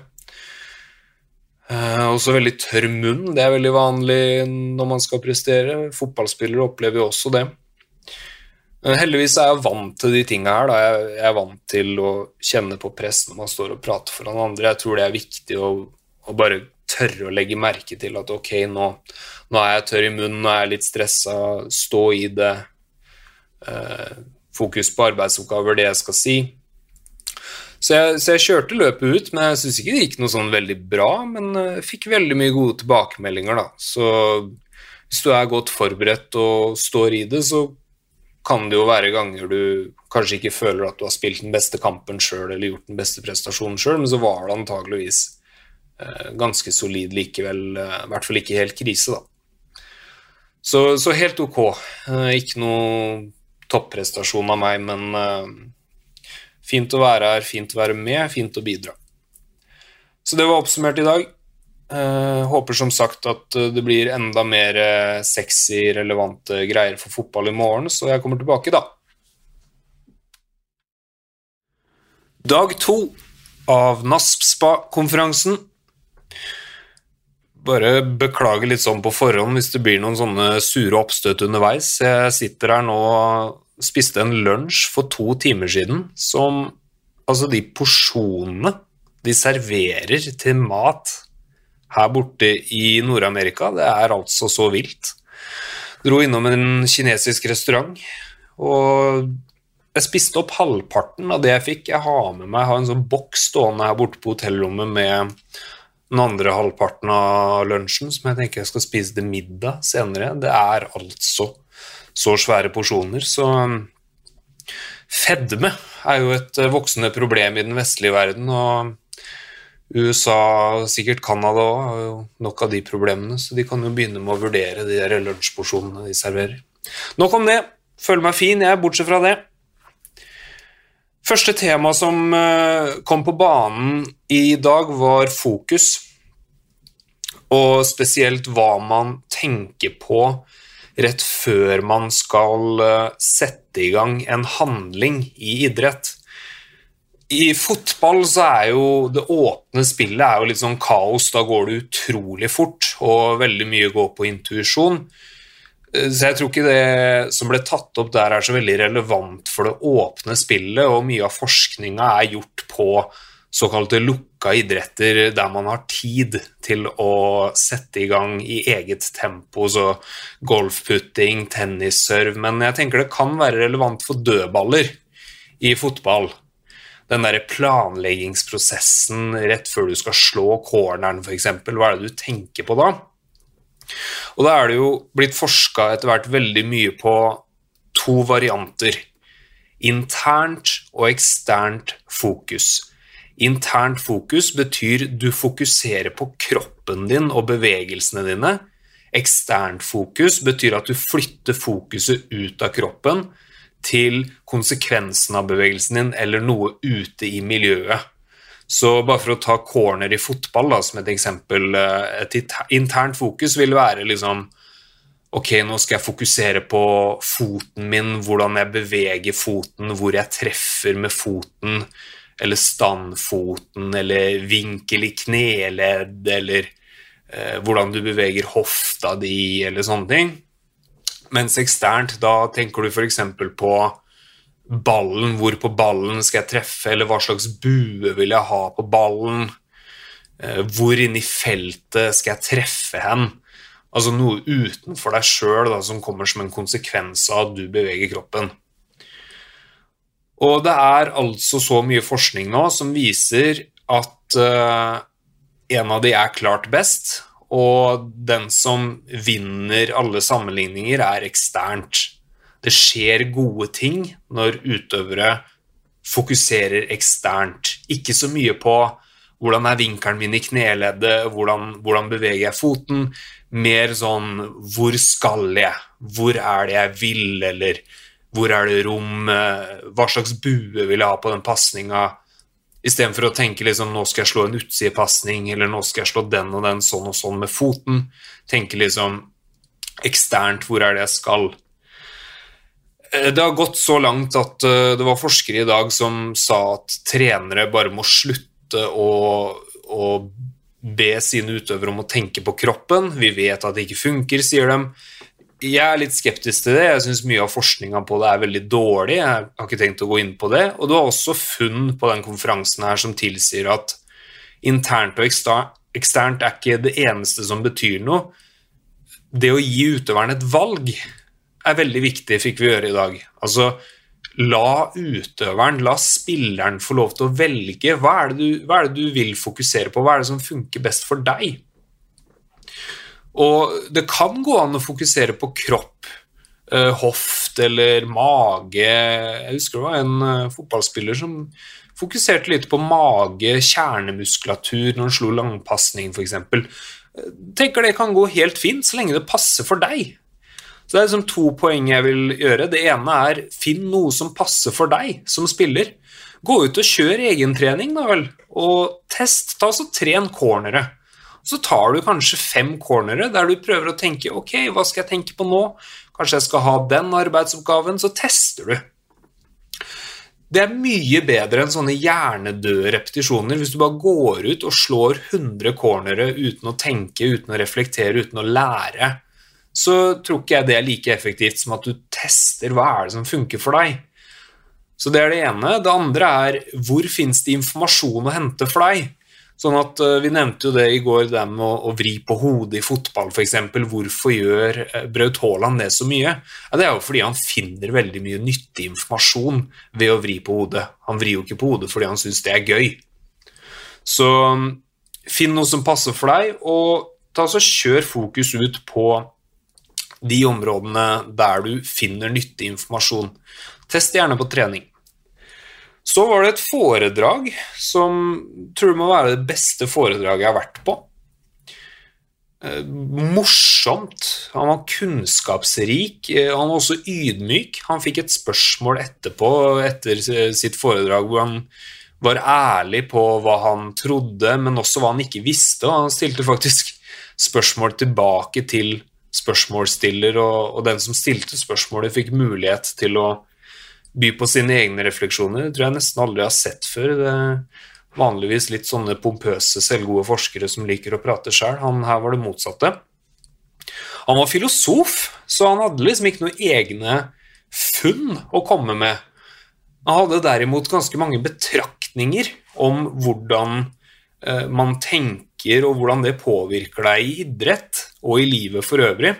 Uh, også veldig tørr munn, det er veldig vanlig når man skal prestere. Fotballspillere opplever jo også det. Uh, heldigvis er jeg vant til de tingene her, da. Jeg, jeg er vant til å kjenne på press når man står og prater foran andre. Jeg tror det er viktig å, å bare tørre å legge merke til at ok, nå, nå er jeg tørr i munnen, nå er jeg litt stresset, stå i det, eh, fokus på arbeidsoppgaver, det jeg skal si. Så jeg, så jeg kjørte løpet ut, men jeg synes ikke det gikk noe sånn veldig bra, men jeg fikk veldig mye gode tilbakemeldinger da. Så hvis du er godt forberedt og står i det, så kan det jo være ganger du kanskje ikke føler at du har spilt den beste kampen selv, eller gjort den beste prestasjonen selv, men så var det antageligvis eh, ganske solid likevel, eh, i hvert fall ikke helt krise da. Så, så helt ok, eh, ikke noe topprestasjon av meg, men eh, fint å være her, fint å være med, fint å bidra. Så det var oppsummert i dag. Uh, håper som sagt at det blir enda mer uh, sexy, relevante greier for fotball i morgen, så jeg kommer tilbake da. Dag to av NASPSPA-konferansen. Bare beklager litt sånn på forhånd hvis det blir noen sånne sure oppstøt underveis. Jeg sitter her nå og spiste en lunsj for to timer siden, som, altså de porsjonene de serverer til mat her borte i Nord-Amerika, det er altså så vilt. Dro innom en kinesisk restaurant, og jeg spiste opp halvparten av det jeg fikk. Jeg har med meg, jeg har en sånn boks stående her borte på hotellrommet med den andre halvparten av lunsjen, som jeg tenker jeg skal spise til middag senere. Det er altså så svære porsjoner, så fedme er jo et voksende problem i den vestlige verden, og U S A, sikkert Kanada også, har jo nok av de problemene, så de kan jo begynne med å vurdere de der lunsjporsjonene de serverer. Nok om det, føler meg fin, jeg, bortsett fra det. Første tema som kom på banen i dag var fokus, og spesielt hva man tenker på rett før man skal sette i gang en handling i idrett. I fotball så er jo det åpne spillet er jo litt sånn kaos, da går det utrolig fort, og veldig mye går på intuisjon. Så jeg tror ikke det som ble tatt opp der er så veldig relevant for det åpne spillet, og mye av forskningen er gjort på såkalte lukka idretter, der man har tid til å sette i gang i eget tempo, så golfputting, tennisserv, men jeg tenker det kan være relevant for dødballer i fotball. Den der planleggingsprosessen rett før du skal slå corneren for eksempel, hva er det du tenker på da? Og da er det jo blitt forsket etter hvert veldig mye på to varianter, internt og eksternt fokus. Internt fokus betyr du fokuserer på kroppen din og bevegelsene dine. Eksternt fokus betyr at du flytter fokuset ut av kroppen, til konsekvensen av bevegelsen din, eller noe ute i miljøet. Så bare for å ta corner i fotball da, som et eksempel, et internt fokus vil være liksom, ok, nå skal jeg fokusere på foten min, hvordan jeg beveger foten, hvor jeg treffer med foten, eller standfoten, eller vinkel i kneledd, eller eh, hvordan du beveger hofta di, eller sånne ting. Mens eksternt, da tenker du for eksempel på ballen, hvor på ballen skal jeg treffe, eller hva slags bue vil jeg ha på ballen, hvor inne i feltet skal jeg treffe hen, altså noe utenfor deg selv da, som kommer som en konsekvens av at du beveger kroppen. Og det er altså så mye forskning nå som viser at uh, en av de er klart best, og den som vinner alle sammenligninger er eksternt. Det skjer gode ting når utøvere fokuserer eksternt. Ikke så mye på hvordan er vinkelen min i kneleddet, hvordan, hvordan beveger jeg foten, mer sånn, hvor skal jeg, hvor er det jeg vil, eller hvor er det rom, hva slags bue vil jeg ha på den passningen, i stedet for å tenke liksom, nå skal jeg slå en utsidepassning, eller nå skal jeg slå den og den sånn og sånn med foten. Tenke liksom eksternt, hvor er det jeg skal? Det har gått så langt at uh, det var forskere i dag som sa at trenere bare må slutte å, å be sine utøvere om å tenke på kroppen. Vi vet at det ikke funker, sier de. Jeg er litt skeptisk til det. Jeg synes mye av forskningen på det er veldig dårlig. Jeg har ikke tenkt å gå inn på det. Og det var også funn på den konferansen her som tilsier at internt og eksternt er ikke det eneste som betyr noe. Det å gi utøveren et valg er veldig viktig, fikk vi gjøre i dag. Altså, la utøveren, la spilleren få lov til å velge. Hva er det du, hva er det du vil fokusere på? Hva er det som funker best for deg? Og det kan gå an å fokusere på kropp, uh, hoft eller mage. Jeg husker det var en uh, fotballspiller som fokuserte litt på mage, kjernemuskulatur når han slo langpassning for eksempel. Tenker det kan gå helt fint så lenge det passer for deg. Så det er liksom to poeng jeg vil gjøre. Det ene er, finn noe som passer for deg som spiller. Gå ut og kjør egentrening da vel, og test, ta så tren cornere. Så tar du kanskje fem cornere der du prøver å tenke, ok, hva skal jeg tenke på nå? Kanskje jeg skal ha den arbeidsoppgaven, så tester du. Det er mye bedre enn sånne hjernedøde repetisjoner. Hvis du bare går ut og slår hundre cornere uten å tenke, uten å reflektere, uten å lære, så tror ikke jeg det er like effektivt som at du tester hva er det som funker for deg. Så det er det ene. Det andre er, hvor finnes det informasjon å hente for deg? Sånn at uh, vi nevnte jo det i går, det med å, å vri på hodet i fotball for eksempel. Hvorfor gjør uh, Braut Haaland det så mye? Ja, det er jo fordi han finner veldig mye nyttig informasjon ved å vri på hodet. Han vrir jo ikke på hodet fordi han synes det er gøy. Så um, finn noe som passer for deg, og ta så kjør fokus ut på de områdene der du finner nyttig informasjon. Test gjerne på trening. Så var det et foredrag som tror jeg må være det beste foredraget jeg har vært på. Eh, morsomt, han var kunnskapsrik, eh, han var også ydmyk. Han fikk et spørsmål etterpå, etter sitt foredrag, hvor han var ærlig på hva han trodde, men også hva han ikke visste. Og han stilte faktisk spørsmål tilbake til spørsmålsstiller, og, og den som stilte spørsmålet fikk mulighet til å by på sine egne refleksjoner. Det tror jeg nesten aldri har sett før. Det er vanligvis litt sånne pompøse, selvgode forskere som liker å prate selv. Han, her var det motsatte. Han var filosof, så han hadde liksom ikke noen egne funn å komme med. Han hadde derimot ganske mange betraktninger om hvordan eh, man tenker, og hvordan det påvirker deg i idrett og i livet for øvrig.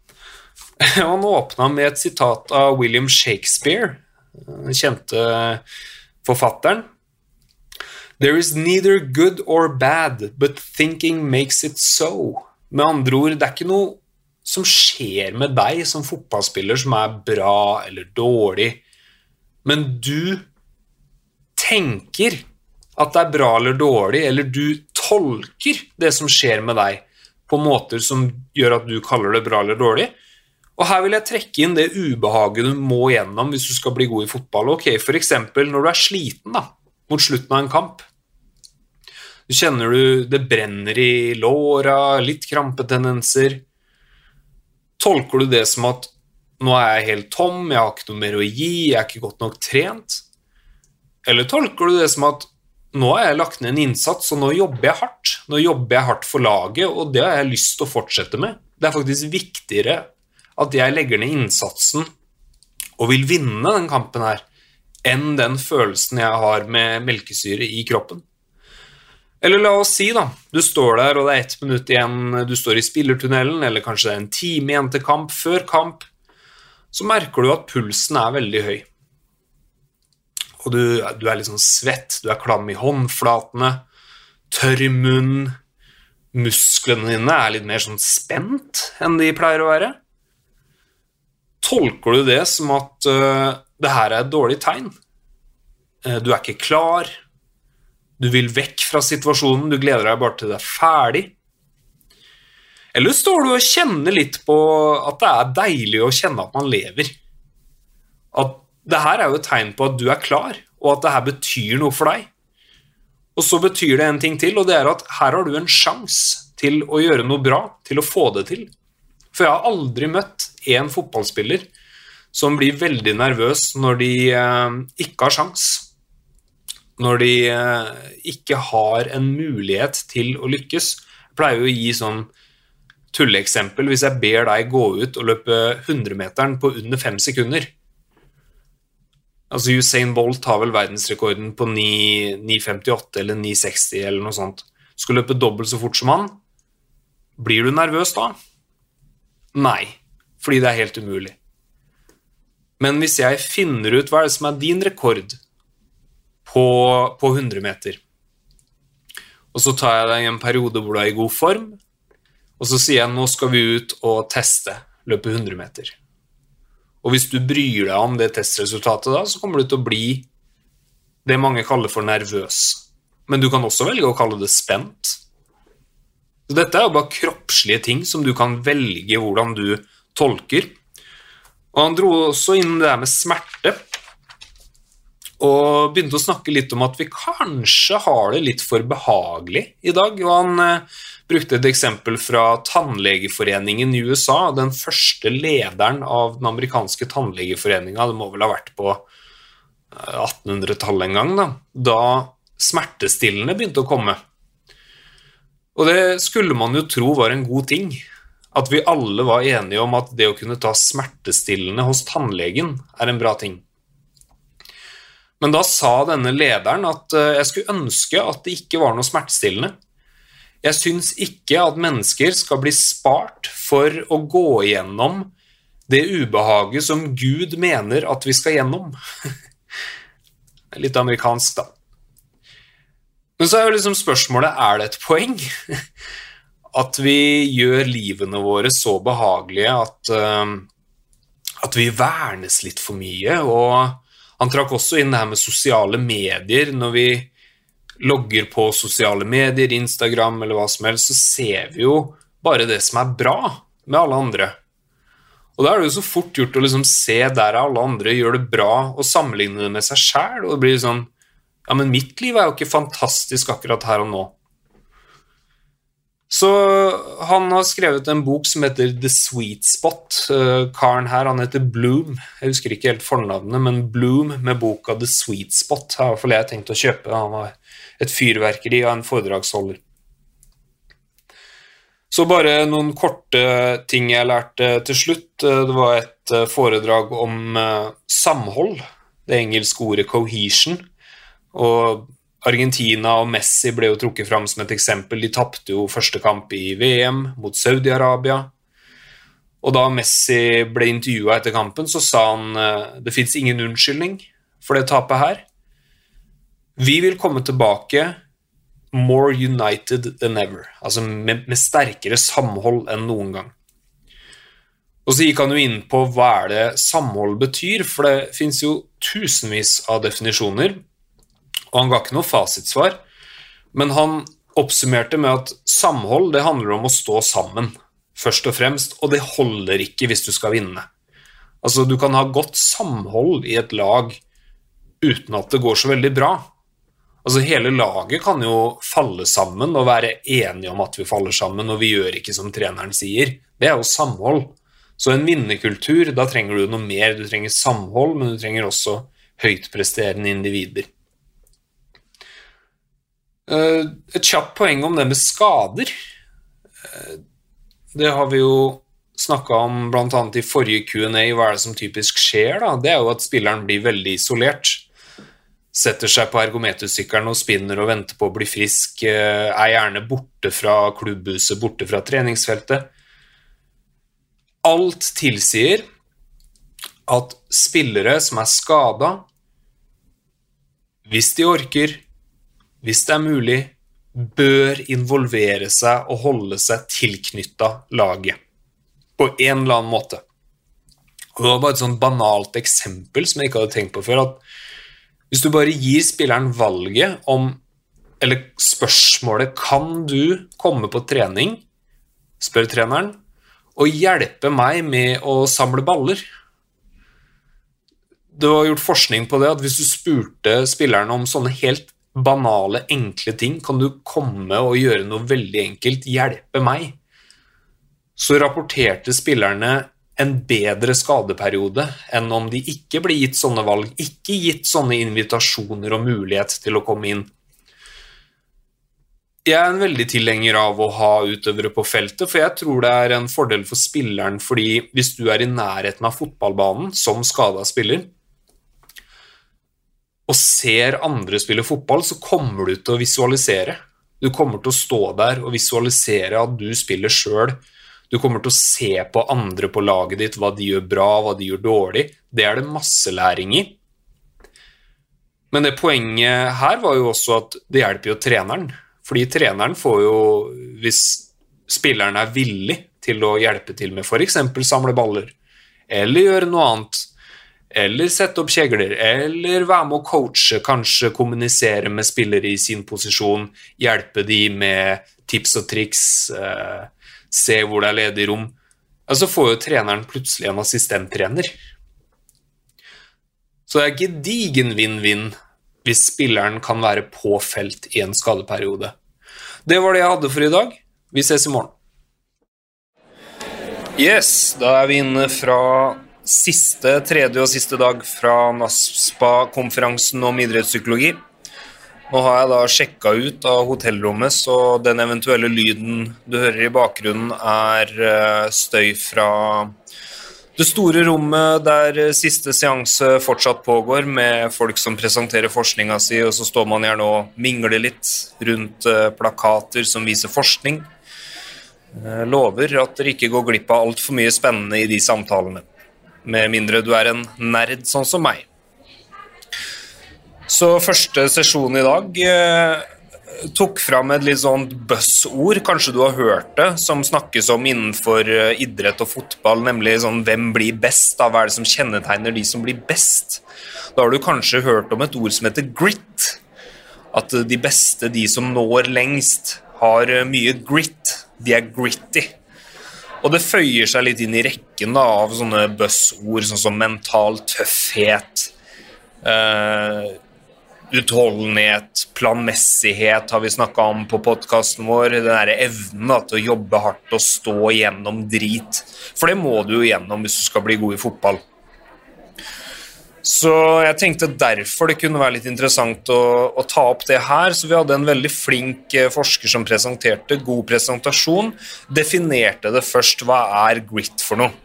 Han åpnet med et sitat av William Shakespeare, den kjente forfatteren. There is neither good or bad, but thinking makes it so. Med andre ord, det er ikke noe som skjer med deg som fotballspiller som er bra eller dårlig, men du tenker at det er bra eller dårlig, eller du tolker det som skjer med deg på måter som gjør at du kaller det bra eller dårlig. Og her vil jeg trekke inn det ubehaget du må gjennom hvis du skal bli god i fotball. Ok, for eksempel når du er sliten da, mot slutten av en kamp. Du kjenner du det brenner i låra, litt krampetendenser. Tolker du det som at nå er jeg helt tom, jeg har ikke noe mer å gi, jeg er ikke godt nok trent? Eller tolker du det som at nå har jeg lagt ned en innsats, og nå jobber jeg hardt. Nå jobber jeg hardt for laget, og det har jeg lyst til å fortsette med. Det er faktisk viktigere at jeg legger ned innsatsen og vil vinne den kampen her, enn den følelsen jeg har med melkesyre i kroppen. Eller la oss si da, du står der og det er ett minutt igjen, du står i spillertunnelen, eller kanskje det er en time igjen til kamp, før kamp, så merker du at pulsen er veldig høy. Og du, du er litt sånn svett, du er klam i håndflatene, tørr i munn, musklene dine er litt mer sånn spent enn de pleier å være. Tolker du det som at uh, det her er et dårlig tegn? Uh, du er ikke klar, du vil vekk fra situasjonen, du gleder deg bare til det er ferdig. Eller står du og kjenner litt på at det er deilig å kjenne at man lever? At det her er jo et tegn på at du er klar, og at det her betyr noe for deg. Og så betyr det en ting til, og det er at her har du en sjans til å gjøre noe bra, til å få det til. For jeg har aldri møtt en fotballspiller som blir veldig nervøs når de eh, ikke har sjans. Når de eh, ikke har en mulighet til å lykkes. Jeg pleier jo å gi sånn tulleeksempel hvis jeg ber deg gå ut og løpe hundre-meteren på under fem sekunder. Altså Usain Bolt har vel verdensrekorden på ni femtiåtte eller ni seksti eller noe sånt. Skal løpe dobbelt så fort som han. Blir du nervøs da? Nei, fordi det er helt umulig. Men hvis jeg finner ut hva er det som er din rekord på, på hundre meter, og så tar jeg deg i en periode hvor du er i god form, og så sier jeg nå skal vi ut og teste, løpe hundre meter. Og hvis du bryr deg om det testresultatet da, så kommer du til å bli det mange kaller for nervøs. Men du kan også velge å kalle det spent. Så dette er jo bare kroppslige ting som du kan velge hvordan du tolker. Og han dro også inn det der med smerte, og begynte å snakke litt om at vi kanskje har det litt for behagelig i dag. Og han eh, brukte et eksempel fra Tannlegeforeningen i U S A, den første lederen av den amerikanske tannlegeforeningen, det må vel ha vært på attenhundretallet en gang, da, da smertestillende begynte å komme. Og det skulle man jo tro var en god ting, at vi alle var enige om at det å kunne ta smertestillende hos tannlegen er en bra ting. Men da sa denne lederen at jeg skulle ønske at det ikke var noe smertestillende. Jeg synes ikke at mennesker skal bli spart for å gå igjennom det ubehaget som Gud mener at vi skal gjennom. Litt amerikansk da. Men så er jo liksom spørsmålet, er det et poeng? At vi gjør livene våre så behagelige at, uh, at vi vernes litt for mye, og han trakk også inn det her med sosiale medier. Når vi logger på sosiale medier, Instagram eller hva som helst, så ser vi jo bare det som er bra med alle andre. Og da er det jo så fort gjort å liksom se der alle andre gjør det bra og sammenligne det med seg selv, og det blir sånn, ja, men mitt liv er jo ikke fantastisk akkurat her og nå. Så han har skrevet en bok som heter The Sweet Spot. Karen her, han heter Bloom. Jeg husker ikke helt fornavnet, men Bloom med boka The Sweet Spot. Det har jeg tenkt å kjøpe. Han var et fyrverkeri av en foredragsholder. Så bare noen korte ting jeg lærte til slutt. Det var et foredrag om samhold. Det engelske ordet cohesion. Og Argentina og Messi ble jo trukket frem som et eksempel. De tappte jo første kamp i V M mot Saudi-Arabia. Og da Messi ble intervjuet etter kampen, så sa han det finnes ingen unnskyldning for det tapet her. Vi vil komme tilbake more united than ever. Altså med, med sterkere samhold enn noen gang. Og så gikk han jo inn på hva er det samhold betyr, for det finnes jo tusenvis av definisjoner, og han ga ikke noe fasitsvar, men han oppsummerte med at samhold, det handler om å stå sammen, først og fremst, og det holder ikke hvis du skal vinne. Altså, du kan ha godt samhold i et lag uten at det går så veldig bra. Altså, hele laget kan jo falle sammen og være enige om at vi faller sammen, og vi gjør ikke som treneren sier. Det er jo samhold. Så en vinnerkultur, da trenger du noe mer. Du trenger samhold, men du trenger også høyt presterende individer. Et kjapt poeng om det med skader. Det har vi jo snakket om blant annet i forrige Q and A. Hva er det som typisk skjer da? Det er jo at spilleren blir veldig isolert. Setter seg på ergometersykkelen og spinner og venter på å bli frisk. Er gjerne borte fra klubbhuset, borte fra treningsfeltet. Alt tilsier at spillere som er skadet, hvis de orker, hvis det er mulig, bør involvere seg og holde seg tilknyttet laget på en eller annen måte. Og det var bare et sånt banalt eksempel som jeg ikke hadde tenkt på før, at hvis du bare gir spilleren valget om, eller spørsmålet, kan du komme på trening, spør treneren, og hjelpe meg med å samle baller? Det var gjort forskning på det, at hvis du spurte spilleren om sånne helt banale, enkle ting, kan du komme og gjøre noe veldig enkelt, hjelpe meg, så rapporterte spillerne en bedre skadeperiode enn om de ikke ble gitt sånne valg, ikke gitt sånne invitasjoner og mulighet til å komme inn. Jeg er en veldig tilhenger av å ha utøvere på feltet, for jeg tror det er en fordel for spilleren, fordi hvis du er i nærheten av fotballbanen som skadet spiller, og ser andre spille fotball, så kommer du til å visualisere. Du kommer til å stå der og visualisere at du spiller selv. Du kommer til å se på andre på laget ditt, hva de gjør bra, hva de gjør dårlig. Det er det masse læring i. Men det poenget her var jo også at det hjelper jo treneren. Fordi treneren får jo, hvis spilleren er villig til å hjelpe til med for eksempel samle baller, eller gjøre noe annet, eller sette opp kjegler, eller være med å coache, kanskje kommunisere med spillere i sin posisjon, hjelpe de med tips og triks, eh, se hvor det er ledig rom. Altså får jo treneren plutselig en assistenttrener. Så det er ikke digen vinn-vinn hvis spilleren kan være på felt i en skadeperiode. Det var det jeg hadde for i dag. Vi ses i morgen. Yes, da er vi inne fra siste, tredje og siste dag fra NASPA-konferansen om idrettspsykologi. Nå har jeg da sjekket ut av hotellrommet, så den eventuelle lyden du hører i bakgrunnen er støy fra det store rommet der siste seanse fortsatt pågår, med folk som presenterer forskningen sin, og så står man gjerne og mingler litt rundt plakater som viser forskning. Jeg lover at dere ikke går glipp av alt for mye spennende i de samtalene, med mindre du er en nerd sånn som meg. Så første sesjon i dag eh, tok fram et litt sånt buzzord, kanskje du har hørt det, som snakkes om innenfor idrett og fotball, nemlig sånn, hvem blir best, da? Hva er det som kjennetegner de som blir best? Da har du kanskje hørt om et ord som heter grit, at de beste, de som når lengst, har mye grit, de er gritty. Og det føyer seg litt inn i rekken da, av sånne buzzord, sånn som mental tøffhet, eh, utholdenhet, planmessighet har vi snakket om på podcasten vår, den der evnen da, til å jobbe hardt og stå gjennom drit. For det må du jo gjennom hvis du skal bli god i fotball. Så jeg tenkte derfor det kunne være litt interessant å, å ta opp det her, så vi hadde en veldig flink forsker som presenterte, god presentasjon, definerte det først, hva er grit for noe?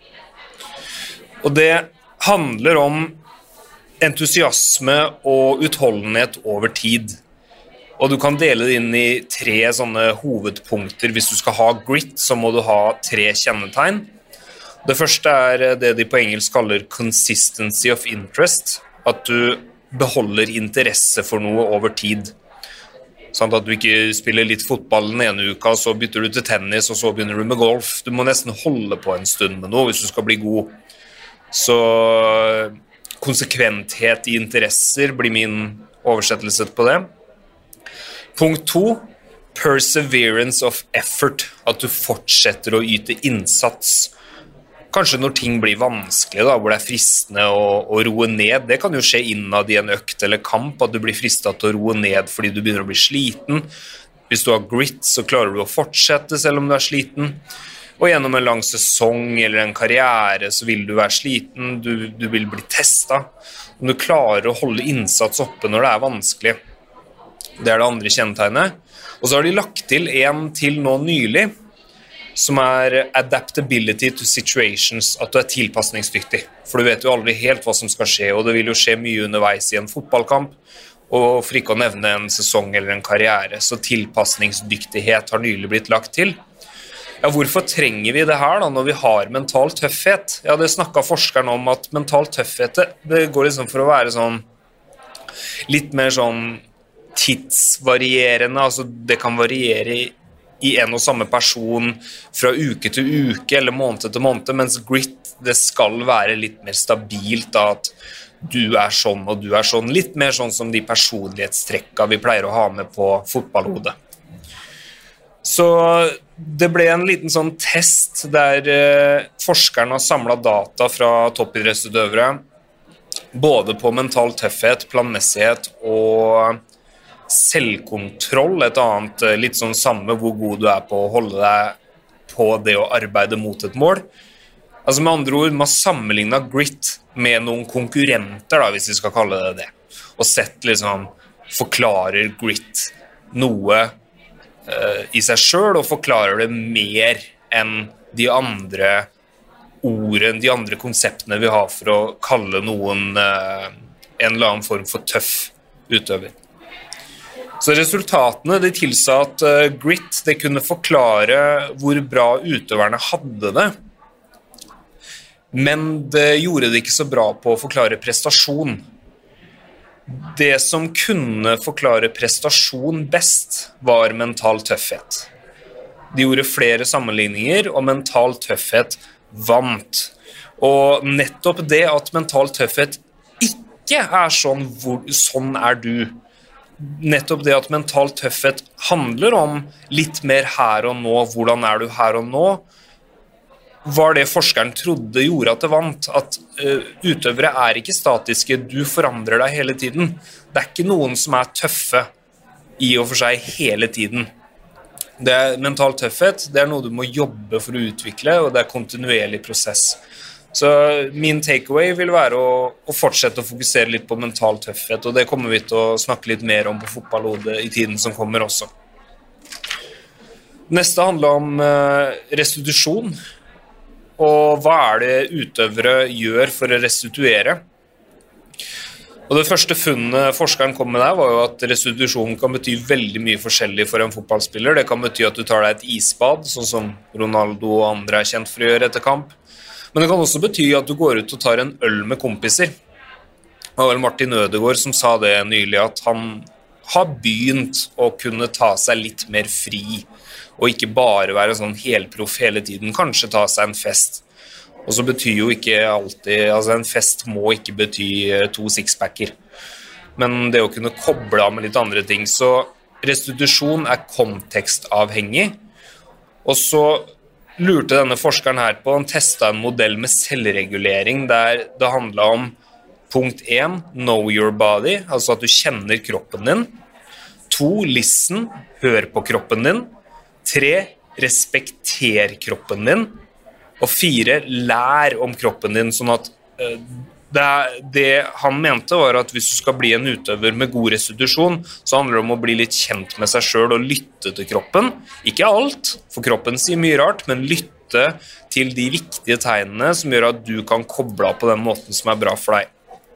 Og det handler om entusiasme og utholdenhet over tid. Og du kan dele det inn i tre sånne hovedpunkter. Hvis du skal ha grit, så må du ha tre kjennetegn. Det første er det de på engelsk kaller consistency of interest, at du beholder interesse for noe over tid. Sånn at du ikke spiller litt fotball den ene uka, så bytter du til tennis, og så begynner du med golf. Du må nesten holde på en stund med noe hvis du skal bli god. Så konsekventhet i interesser blir min oversettelse på det. Punkt to, perseverance of effort, at du fortsetter å yte innsats. Kanskje når ting blir vanskelig, da, hvor det er fristende å, å roe ned. Det kan jo skje innad i en økt eller kamp, at du blir fristet til å roe ned fordi du begynner å bli sliten. Hvis du har grit, så klarer du å fortsette selv om du er sliten. Og gjennom en lang sesong eller en karriere så vil du være sliten, du, du vil bli testet. Om du klarer å holde innsats oppe når det er vanskelig. Det er det andre kjennetegnet. Og så har de lagt til en til nå nylig, som er adaptability to situations, at du er tilpasningsdyktig. For du vet jo aldri helt hva som skal skje, og det vil jo skje mye underveis i en fotballkamp, og for ikke å nevne en sesong eller en karriere. Så tilpasningsdyktighet har nylig blitt lagt til. Ja, hvorfor trenger vi det her da, når vi har mental tøffhet? Ja, det snakket forskeren om at mental tøffhet, det går liksom for å være sånn, litt mer sånn tidsvarierende, altså det kan variere i, i en og samme person fra uke til uke eller måned til måned, mens grit, det skal være litt mer stabilt da, at du er sånn og du er sånn, litt mer sånn som de personlighetstrekka vi pleier å ha med på fotballhodet. Så det ble en liten sånn test der eh, forskeren har samlet data fra toppidrettsutøvere, både på mental tøffhet, planmessighet og selvkontroll, et annet litt sånn samme hvor god du er på å holde deg på det å arbeide mot et mål. Altså med andre ord, man sammenlignet grit med noen konkurrenter da, hvis vi skal kalle det det, og sett liksom, forklarer grit noe i seg selv, og forklarer det mer enn de andre ordene, de andre konseptene vi har for å kalle noen en eller annen form for tøff utøver. Så resultatene, de tilsa at grit, det kunne forklare hvor bra utøverne hadde det, men det gjorde det ikke så bra på å forklare prestasjon. Det som kunne forklare prestasjon best var mental tøffhet. De gjorde flere sammenligninger, og mental tøffhet vant. Og nettopp det at mental tøffhet ikke er sånn, hvor, sånn er du. Nettopp det at mental tøffhet handler om litt mer her og nå, hvordan er du her og nå, var det forskeren trodde gjorde at det vant, at uh, utøvere er ikke statiske, du forandrer deg hele tiden. Det er ikke noen som er tøffe i og for seg hele tiden. Det er mental tøffhet, det er noe du må jobbe for å utvikle, og det er kontinuerlig prosess. Så min takeaway vil være å, å fortsette å fokusere litt på mental tøffhet, og det kommer vi til å snakke litt mer om på fotballhodet i tiden som kommer også. Neste handler om uh, restitusjon. Og hva er det utøvere gjør for å restituere? Og det første funnet forskeren kom med der var jo at restitusjon kan bety veldig mye forskjellig for en fotballspiller. Det kan bety at du tar deg et isbad, sånn som Ronaldo og andre er kjent for å gjøre etter kamp. Men det kan også bety at du går ut og tar en øl med kompiser. Det var vel Martin Ødegaard som sa det nylig, at han har begynt å kunne ta seg litt mer fri, og ikke bare være sånn helproff hele tiden, kanskje ta seg en fest. Og så betyr jo ikke alltid, altså en fest må ikke bety to sixpacker, men det å kunne koble av med litt andre ting. Så restitusjon er kontekstavhengig, og så lurte denne forskeren her på, han testet en modell med selvregulering, der det handlet om punkt én, know your body, altså at du kjenner kroppen din. To, listen, hør på kroppen din. Tre, respekter kroppen din. Og fire, lær om kroppen din, sånn at uh, det, det han mente var at hvis du skal bli en utøver med god restitusjon, så handler det om å bli litt kjent med seg selv og lytte til kroppen. Ikke alt, for kroppen sier mye rart, men lytte til de viktige tegnene som gjør at du kan koble av på den måten som er bra for deg.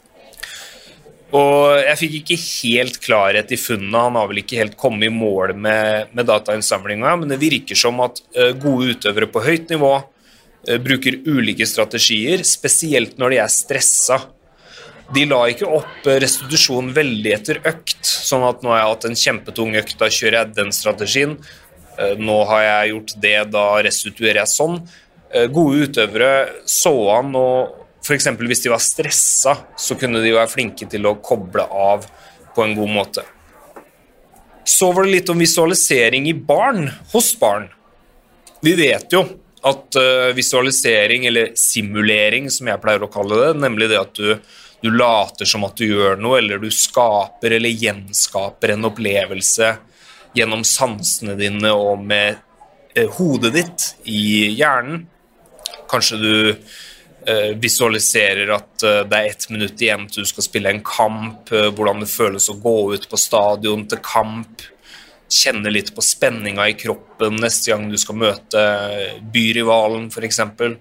Og jeg fikk ikke helt klarhet i funnene, han har vel ikke helt kommet i mål med, med datainnsamlingen, men det virker som at uh, gode utøvere på høyt nivå uh, bruker ulike strategier, spesielt når de er stresset. De la ikke opp restitusjon veldig etter økt, sånn at nå har jeg hatt en kjempetung økt, da kjører jeg den strategien. Uh, nå har jeg gjort det, da restituerer jeg sånn. Uh, gode utøvere så han, og for eksempel hvis de var stresset, så kunne de være flinke til å koble av på en god måte. Så var det litt om visualisering i barn, hos barn. Vi vet jo at uh, visualisering, eller simulering som jeg pleier å kalle det, nemlig det at du, du later som at du gjør noe, eller du skaper eller gjenskaper en opplevelse gjennom sansene dine og med uh, hodet ditt i hjernen. Kanskje du Uh, visualiserer at uh, det er ett minutt igjen til du skal spille en kamp, uh, hvordan det føles å gå ut på stadion til kamp, kjenne litt på spenninga i kroppen neste gang du skal møte byrivalen for eksempel.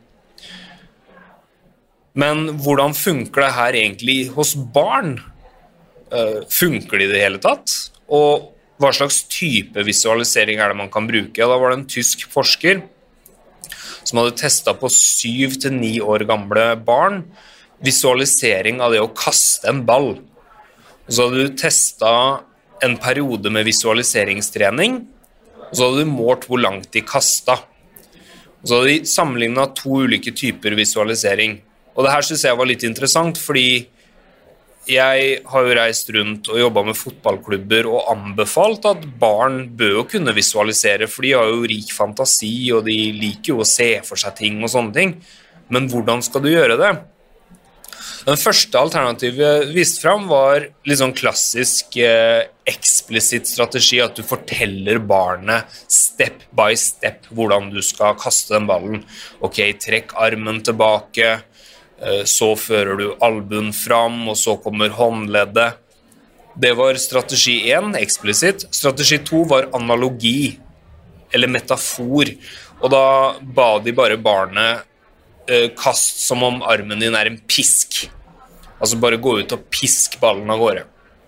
Men hvordan funker det her egentlig hos barn? Uh, funker det i det hele tatt? Og hva slags type visualisering er det man kan bruke? Ja, da var det en tysk forsker som hadde testet på syv til ni år gamle barn visualisering av det å kaste en ball. Og så hadde du testet en periode med visualiseringstrening, og så hadde du målt hvor langt de kastet. Og så hadde de sammenlignet to ulike typer visualisering. Og det her synes jeg var litt interessant, fordi jeg har jo reist rundt og jobbet med fotballklubber og anbefalt at barn bør jo kunne visualisere, for de har jo rik fantasi, og de liker jo å se for seg ting og sånne ting. Men hvordan skal du gjøre det? Den første alternativet vist frem var litt sånn klassisk eh, eksplisitt strategi, at du forteller barnet step by step hvordan du skal kaste den ballen. Ok, trekk armen tilbake, så fører du albuen fram, og så kommer håndleddet. Det var strategi én, eksplisitt. Strategi to var analogi, eller metafor, og da ba de bare barnet eh, kast som om armen din er en pisk. Altså bare gå ut og pisk ballen av gårde.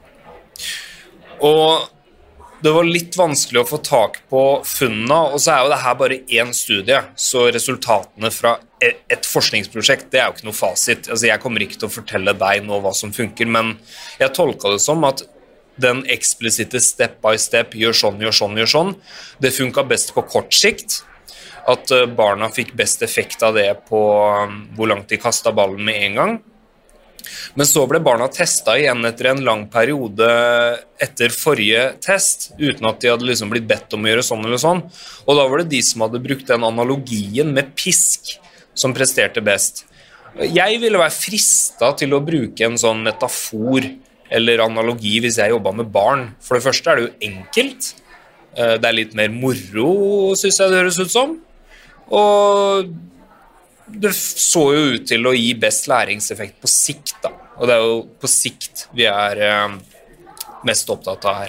Og det var litt vanskelig å få tak på funnene, og så er jo det her bare én studie, så resultatene fra et forskningsprosjekt, det er jo ikke noe fasit. Altså jeg kommer ikke til å fortelle deg nå hva som funker, men jeg tolket det som at den eksplisitte step by step, gjør sånn, gjør sånn, gjør sånn, det funket best på kort sikt. at barna fikk best effekt av det på hvor langt de kastet ballen med en gang. Men så ble barna testet igjen etter en lang periode etter forrige test, uten at de hadde liksom blitt bedt om å gjøre sånn eller sånn. Og da var det de som hadde brukt den analogien med pisk som presterte best. Jeg ville være fristet til å bruke en sånn metafor eller analogi hvis jeg jobbet med barn. For det første er det jo enkelt. Det er litt mer moro, synes jeg det høres ut som. Og det så jo ut til å gi best læringseffekt på sikt da. Og det er jo på sikt vi er eh, mest opptatt av her.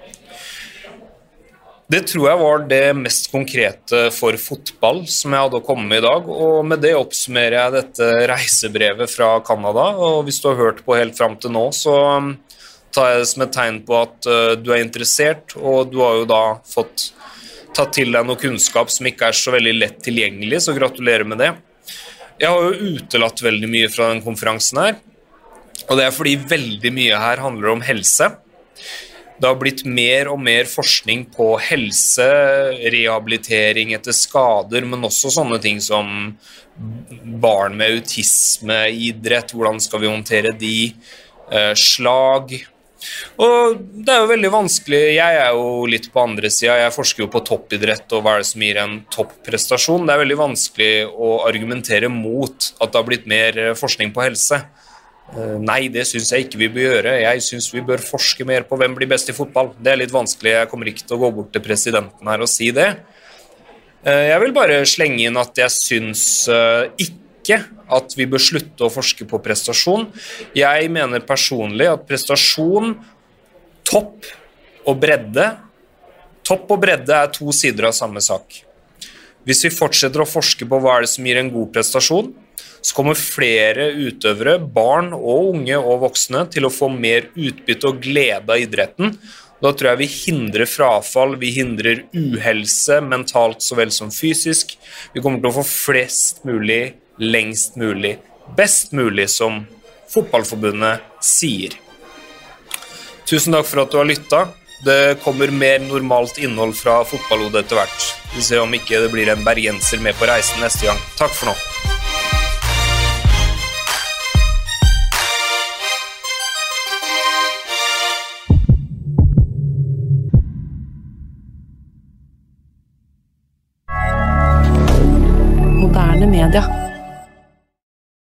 Det tror jeg var det mest konkrete for fotball som jeg hadde å komme med i dag, og med det oppsummerer jeg dette reisebrevet fra Canada, og hvis du har hørt på helt frem til nå, så tar jeg det som et tegn på at uh, du er interessert, og du har jo da fått tatt til deg noe kunnskap som ikke er så veldig lett tilgjengelig, så gratulerer med det. Jeg har jo utelatt veldig mye fra den konferansen her, og det er fordi veldig mye her handler om helse. Det har blitt mer og mer forskning på helse, rehabilitering etter skader, men også sånne ting som barn med autisme, idrett, hvordan skal vi håndtere de, eh, slag. Og det er jo veldig vanskelig, jeg er jo litt på andre siden, jeg forsker jo på toppidrett og hva er det som gir en topprestasjon. Det er veldig vanskelig å argumentere mot at det har blitt mer forskning på helse. Nei, det synes jeg ikke vi bør gjøre. Jeg synes vi bør forske mer på hvem blir best i fotball. Det er litt vanskelig, jeg kommer ikke til å gå bort til presidenten her og si det. Jeg vil bare slenge inn at jeg synes ikke ikke at vi bør slutte å forske på prestasjon. Jeg mener personlig at prestasjon, topp og bredde, topp og bredde er to sider av samme sak. Hvis vi fortsetter å forske på hva er det som gir en god prestasjon, så kommer flere utøvere, barn og unge og voksne, til å få mer utbytte og glede av idretten. Da tror jeg vi hindrer frafall, vi hindrer uhelse, mentalt så vel som fysisk. Vi kommer til å få flest mulig lengst mulig, best mulig, som fotballforbundet sier. Tusen takk for at du har lyttet. Det kommer mer normalt innhold fra fotballhodet etter hvert. Vi ser om ikke det blir en bergenser med på reisen neste gang. Takk for nå. Moderne media.